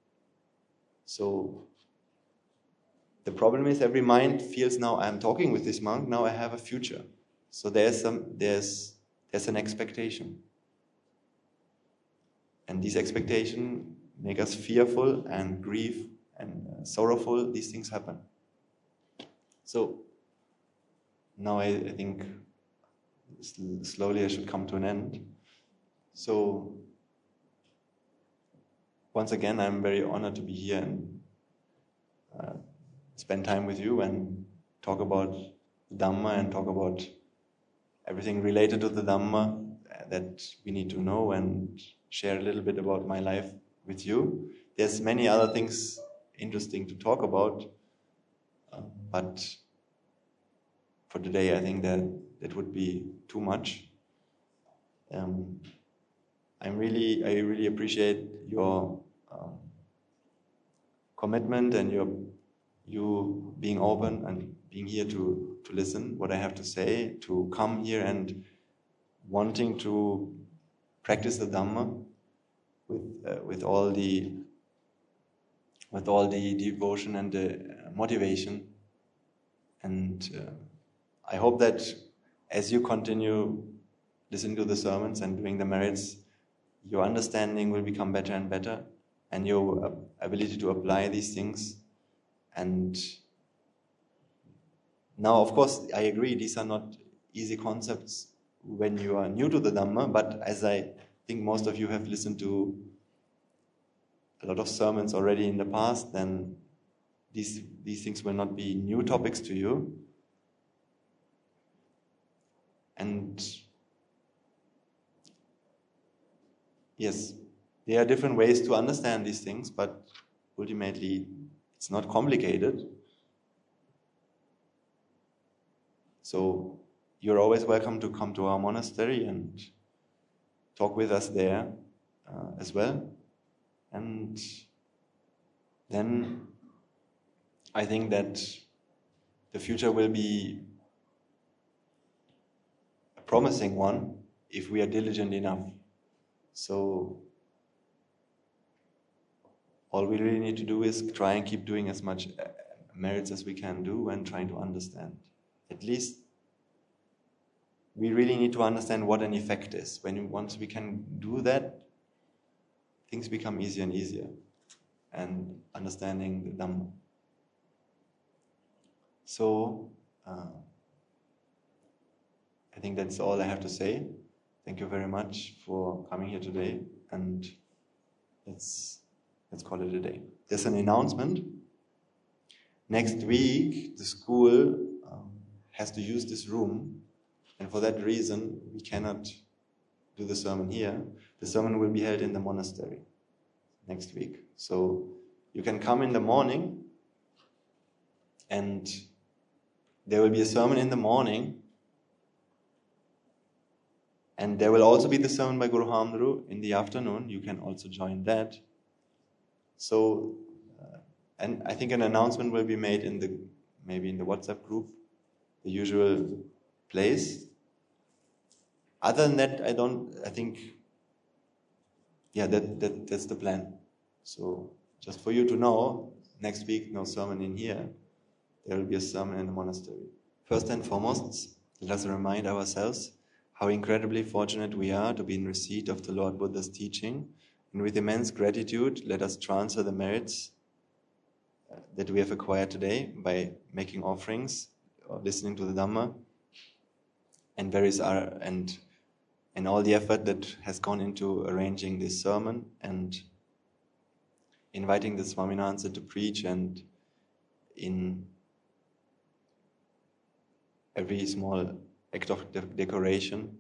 So the problem is every mind feels now I'm talking with this monk, now I have a future. So there's an expectation. And these expectations make us fearful and grieve and sorrowful. These things happen. So now I think slowly I should come to an end. So once again, I'm very honored to be here and spend time with you and talk about Dhamma and talk about everything related to the Dhamma that we need to know, and share a little bit about my life with you. There's many other things interesting to talk about, but for today I think that would be too much. I really appreciate your commitment and you being open and being here to listen what I have to say, to come here and wanting to practice the Dhamma with all the devotion and the motivation. And I hope that as you continue listening to the sermons and doing the merits, your understanding will become better and better, and your ability to apply these things. And now, of course, I agree, these are not easy concepts when you are new to the Dhamma, but as I think most of you have listened to a lot of sermons already in the past, then these things will not be new topics to you. And yes, there are different ways to understand these things, but ultimately it's not complicated. So you're always welcome to come to our monastery and talk with us there as well. And then I think that the future will be a promising one if we are diligent enough. So all we really need to do is try and keep doing as much merits as we can do and trying to understand. At least we really need to understand what an effect is. Once we can do that, things become easier and easier, and understanding the Dhamma. So I think that's all I have to say. Thank you very much for coming here today, and let's call it a day. There's an announcement. Next week, the school has to use this room, and for that reason, we cannot do the sermon here. The sermon will be held in the monastery next week. So you can come in the morning, and there will be a sermon in the morning, and there will also be the sermon by Guru Hamdru in the afternoon. You can also join that. So, and I think an announcement will be made maybe in the WhatsApp group, the usual place. Other than that, that's the plan. So, just for you to know, next week, no sermon in here. There will be a sermon in the monastery. First and foremost, let us remind ourselves how incredibly fortunate we are to be in receipt of the Lord Buddha's teaching. And with immense gratitude, let us transfer the merits that we have acquired today by making offerings or listening to the Dhamma, and all the effort that has gone into arranging this sermon and inviting the Swaminatha to preach, and in every small act of decoration.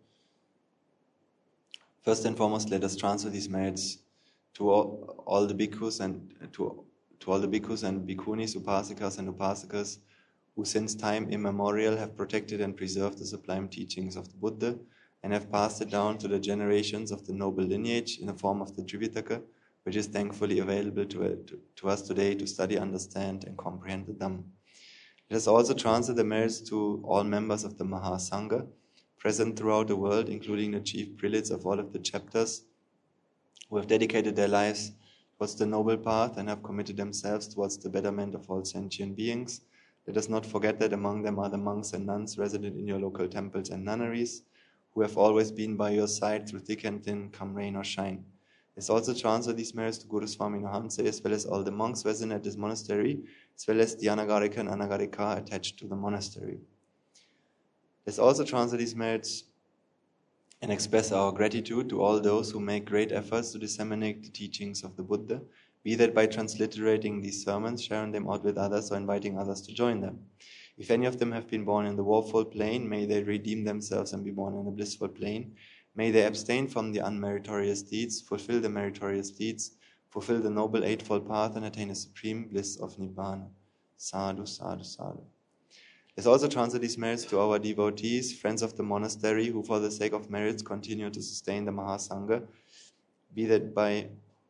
First and foremost, let us transfer these merits to all the bhikkhus and to all the bhikkhus and bhikkhunis, upasikas and upasakas, who since time immemorial have protected and preserved the sublime teachings of the Buddha and have passed it down to the generations of the noble lineage in the form of the Tripitaka, which is thankfully available to us today to study, understand, and comprehend the Dhamma. Let us also transfer the merits to all members of the Mahasangha, present throughout the world, including the chief prelates of all of the chapters, who have dedicated their lives towards the noble path and have committed themselves towards the betterment of all sentient beings. Let us not forget that among them are the monks and nuns resident in your local temples and nunneries, who have always been by your side through thick and thin, come rain or shine. Let's also transfer these merits to Guru Swami Nahanse, as well as all the monks resident at this monastery, as well as the Anagarika and Anagarika attached to the monastery. Let's also transfer these merits and express our gratitude to all those who make great efforts to disseminate the teachings of the Buddha, be that by transliterating these sermons, sharing them out with others, or inviting others to join them. If any of them have been born in the woeful plane, may they redeem themselves and be born in the blissful plane. May they abstain from the unmeritorious deeds, fulfill the meritorious deeds, fulfill the noble eightfold path, and attain the supreme bliss of Nibbana. Sadhu, sadhu, sadhu. Let's also transfer these merits to our devotees, friends of the monastery, who for the sake of merits continue to sustain the Mahasangha, be that by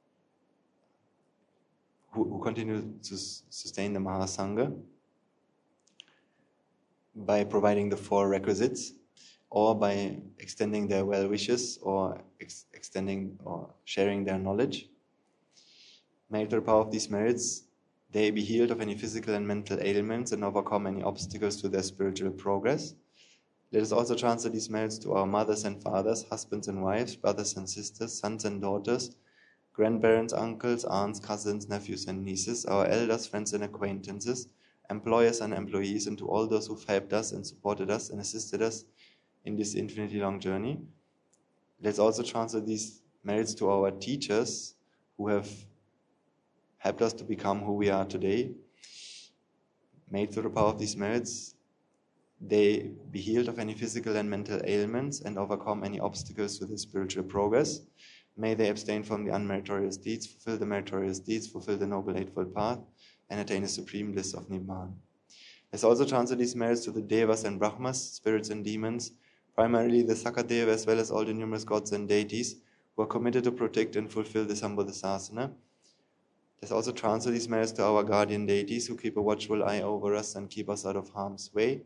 who continue to sustain the Mahasangha by providing the four requisites, or by extending their well wishes, or extending or sharing their knowledge. May through the power of these merits they be healed of any physical and mental ailments and overcome any obstacles to their spiritual progress. Let us also transfer these merits to our mothers and fathers, husbands and wives, brothers and sisters, sons and daughters, grandparents, uncles, aunts, cousins, nephews and nieces, our elders, friends and acquaintances, employers and employees, and to all those who've helped us and supported us and assisted us in this infinitely long journey. Let's also transfer these merits to our teachers who have helped us to become who we are today. May through the power of these merits they be healed of any physical and mental ailments and overcome any obstacles to their spiritual progress. May they abstain from the unmeritorious deeds, fulfill the meritorious deeds, fulfill the noble eightfold path, and attain the supreme bliss of Nibbana. Let's also transfer these merits to the Devas and Brahmas, spirits and demons, primarily the Sakadeva, as well as all the numerous gods and deities who are committed to protect and fulfill the Sambodhisasana. Let's also transfer these merits to our guardian deities who keep a watchful eye over us and keep us out of harm's way.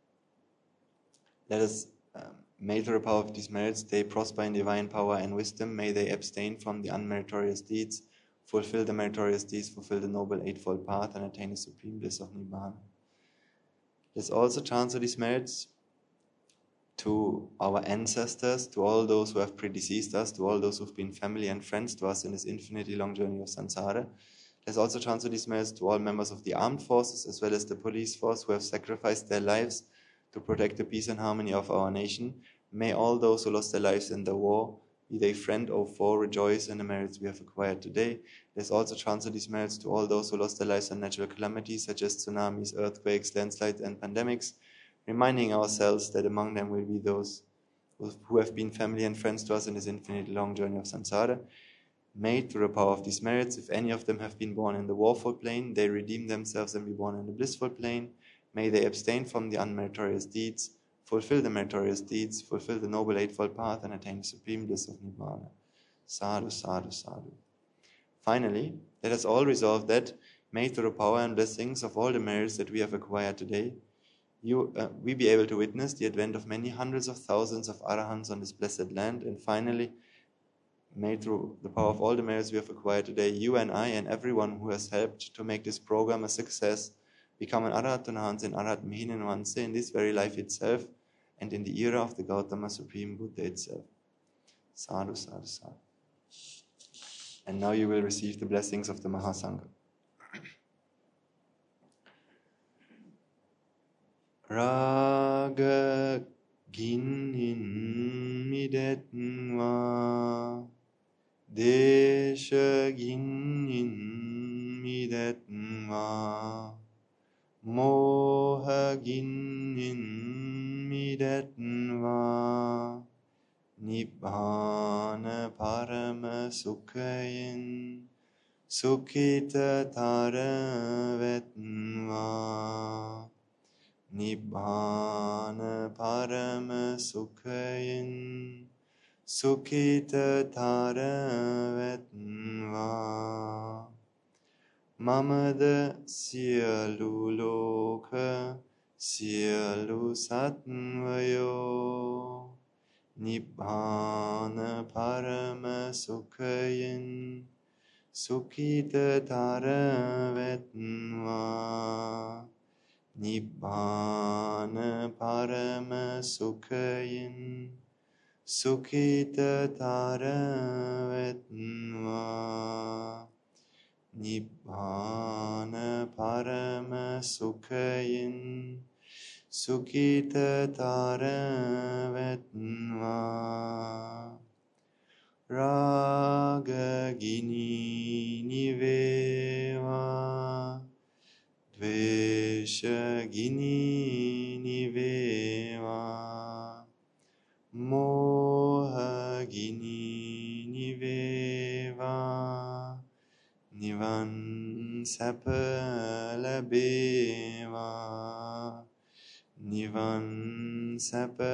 Let us may through the power of these merits they prosper in divine power and wisdom. May they abstain from the unmeritorious deeds, fulfill the meritorious deeds, fulfill the noble eightfold path, and attain the supreme bliss of Nibbana. Let's also transfer these merits to our ancestors, to all those who have predeceased us, to all those who've been family and friends to us in this infinitely long journey of samsara. Let's also transfer these merits to all members of the armed forces as well as the police force who have sacrificed their lives to protect the peace and harmony of our nation. May all those who lost their lives in the war, be they friend or foe, rejoice in the merits we have acquired today. Let's also transfer these merits to all those who lost their lives in natural calamities such as tsunamis, earthquakes, landslides, and pandemics, reminding ourselves that among them will be those who have been family and friends to us in this infinitely long journey of samsara. May through the power of these merits, if any of them have been born in the woeful plane, they redeem themselves and be born in the blissful plane. May they abstain from the unmeritorious deeds, fulfill the meritorious deeds, fulfill the noble eightfold path, and attain the supreme bliss of Nibbana. Sadhu, sadhu, sadhu. Finally, let us all resolve that, may through the power and blessings of all the merits that we have acquired today, we be able to witness the advent of many hundreds of thousands of arahants on this blessed land. And finally, may through the power of all the merits we have acquired today, you and I and everyone who has helped to make this program a success, become an Arahat Nahanse and Arahat Mihinenwanse in this very life itself and in the era of the Gautama Supreme Buddha itself. Sadhu, sadhu, sadhu. And now you will receive the blessings of the Mahasangha. Raga ginin midetnva, desha ginin midetnva, moha ginin midetnva, nibbana parama sukhayin, sukhita taravetnva. Nibbana parama sukhayin, sukhita taravetnva. Mamada siyaluloka Sielu Sattvayo Nibbana Parama Sukhayin Sukhitatara Vetnva Nibbana Parama Sukhayin Sukhitatara Vetnva Nibbana Parama Sukhayin Sukhitatara Vetnva Raga Gini Niveva Dvesha Gini Niveva Moha Gini Niveva Nivan Sapalabeva Nivan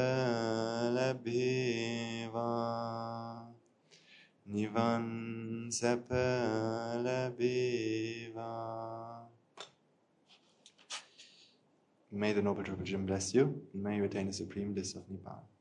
Sapalabeva Nivan Sapalabeva. May the Noble Triple Gem bless you, and may you attain the supreme bliss of Nibbana.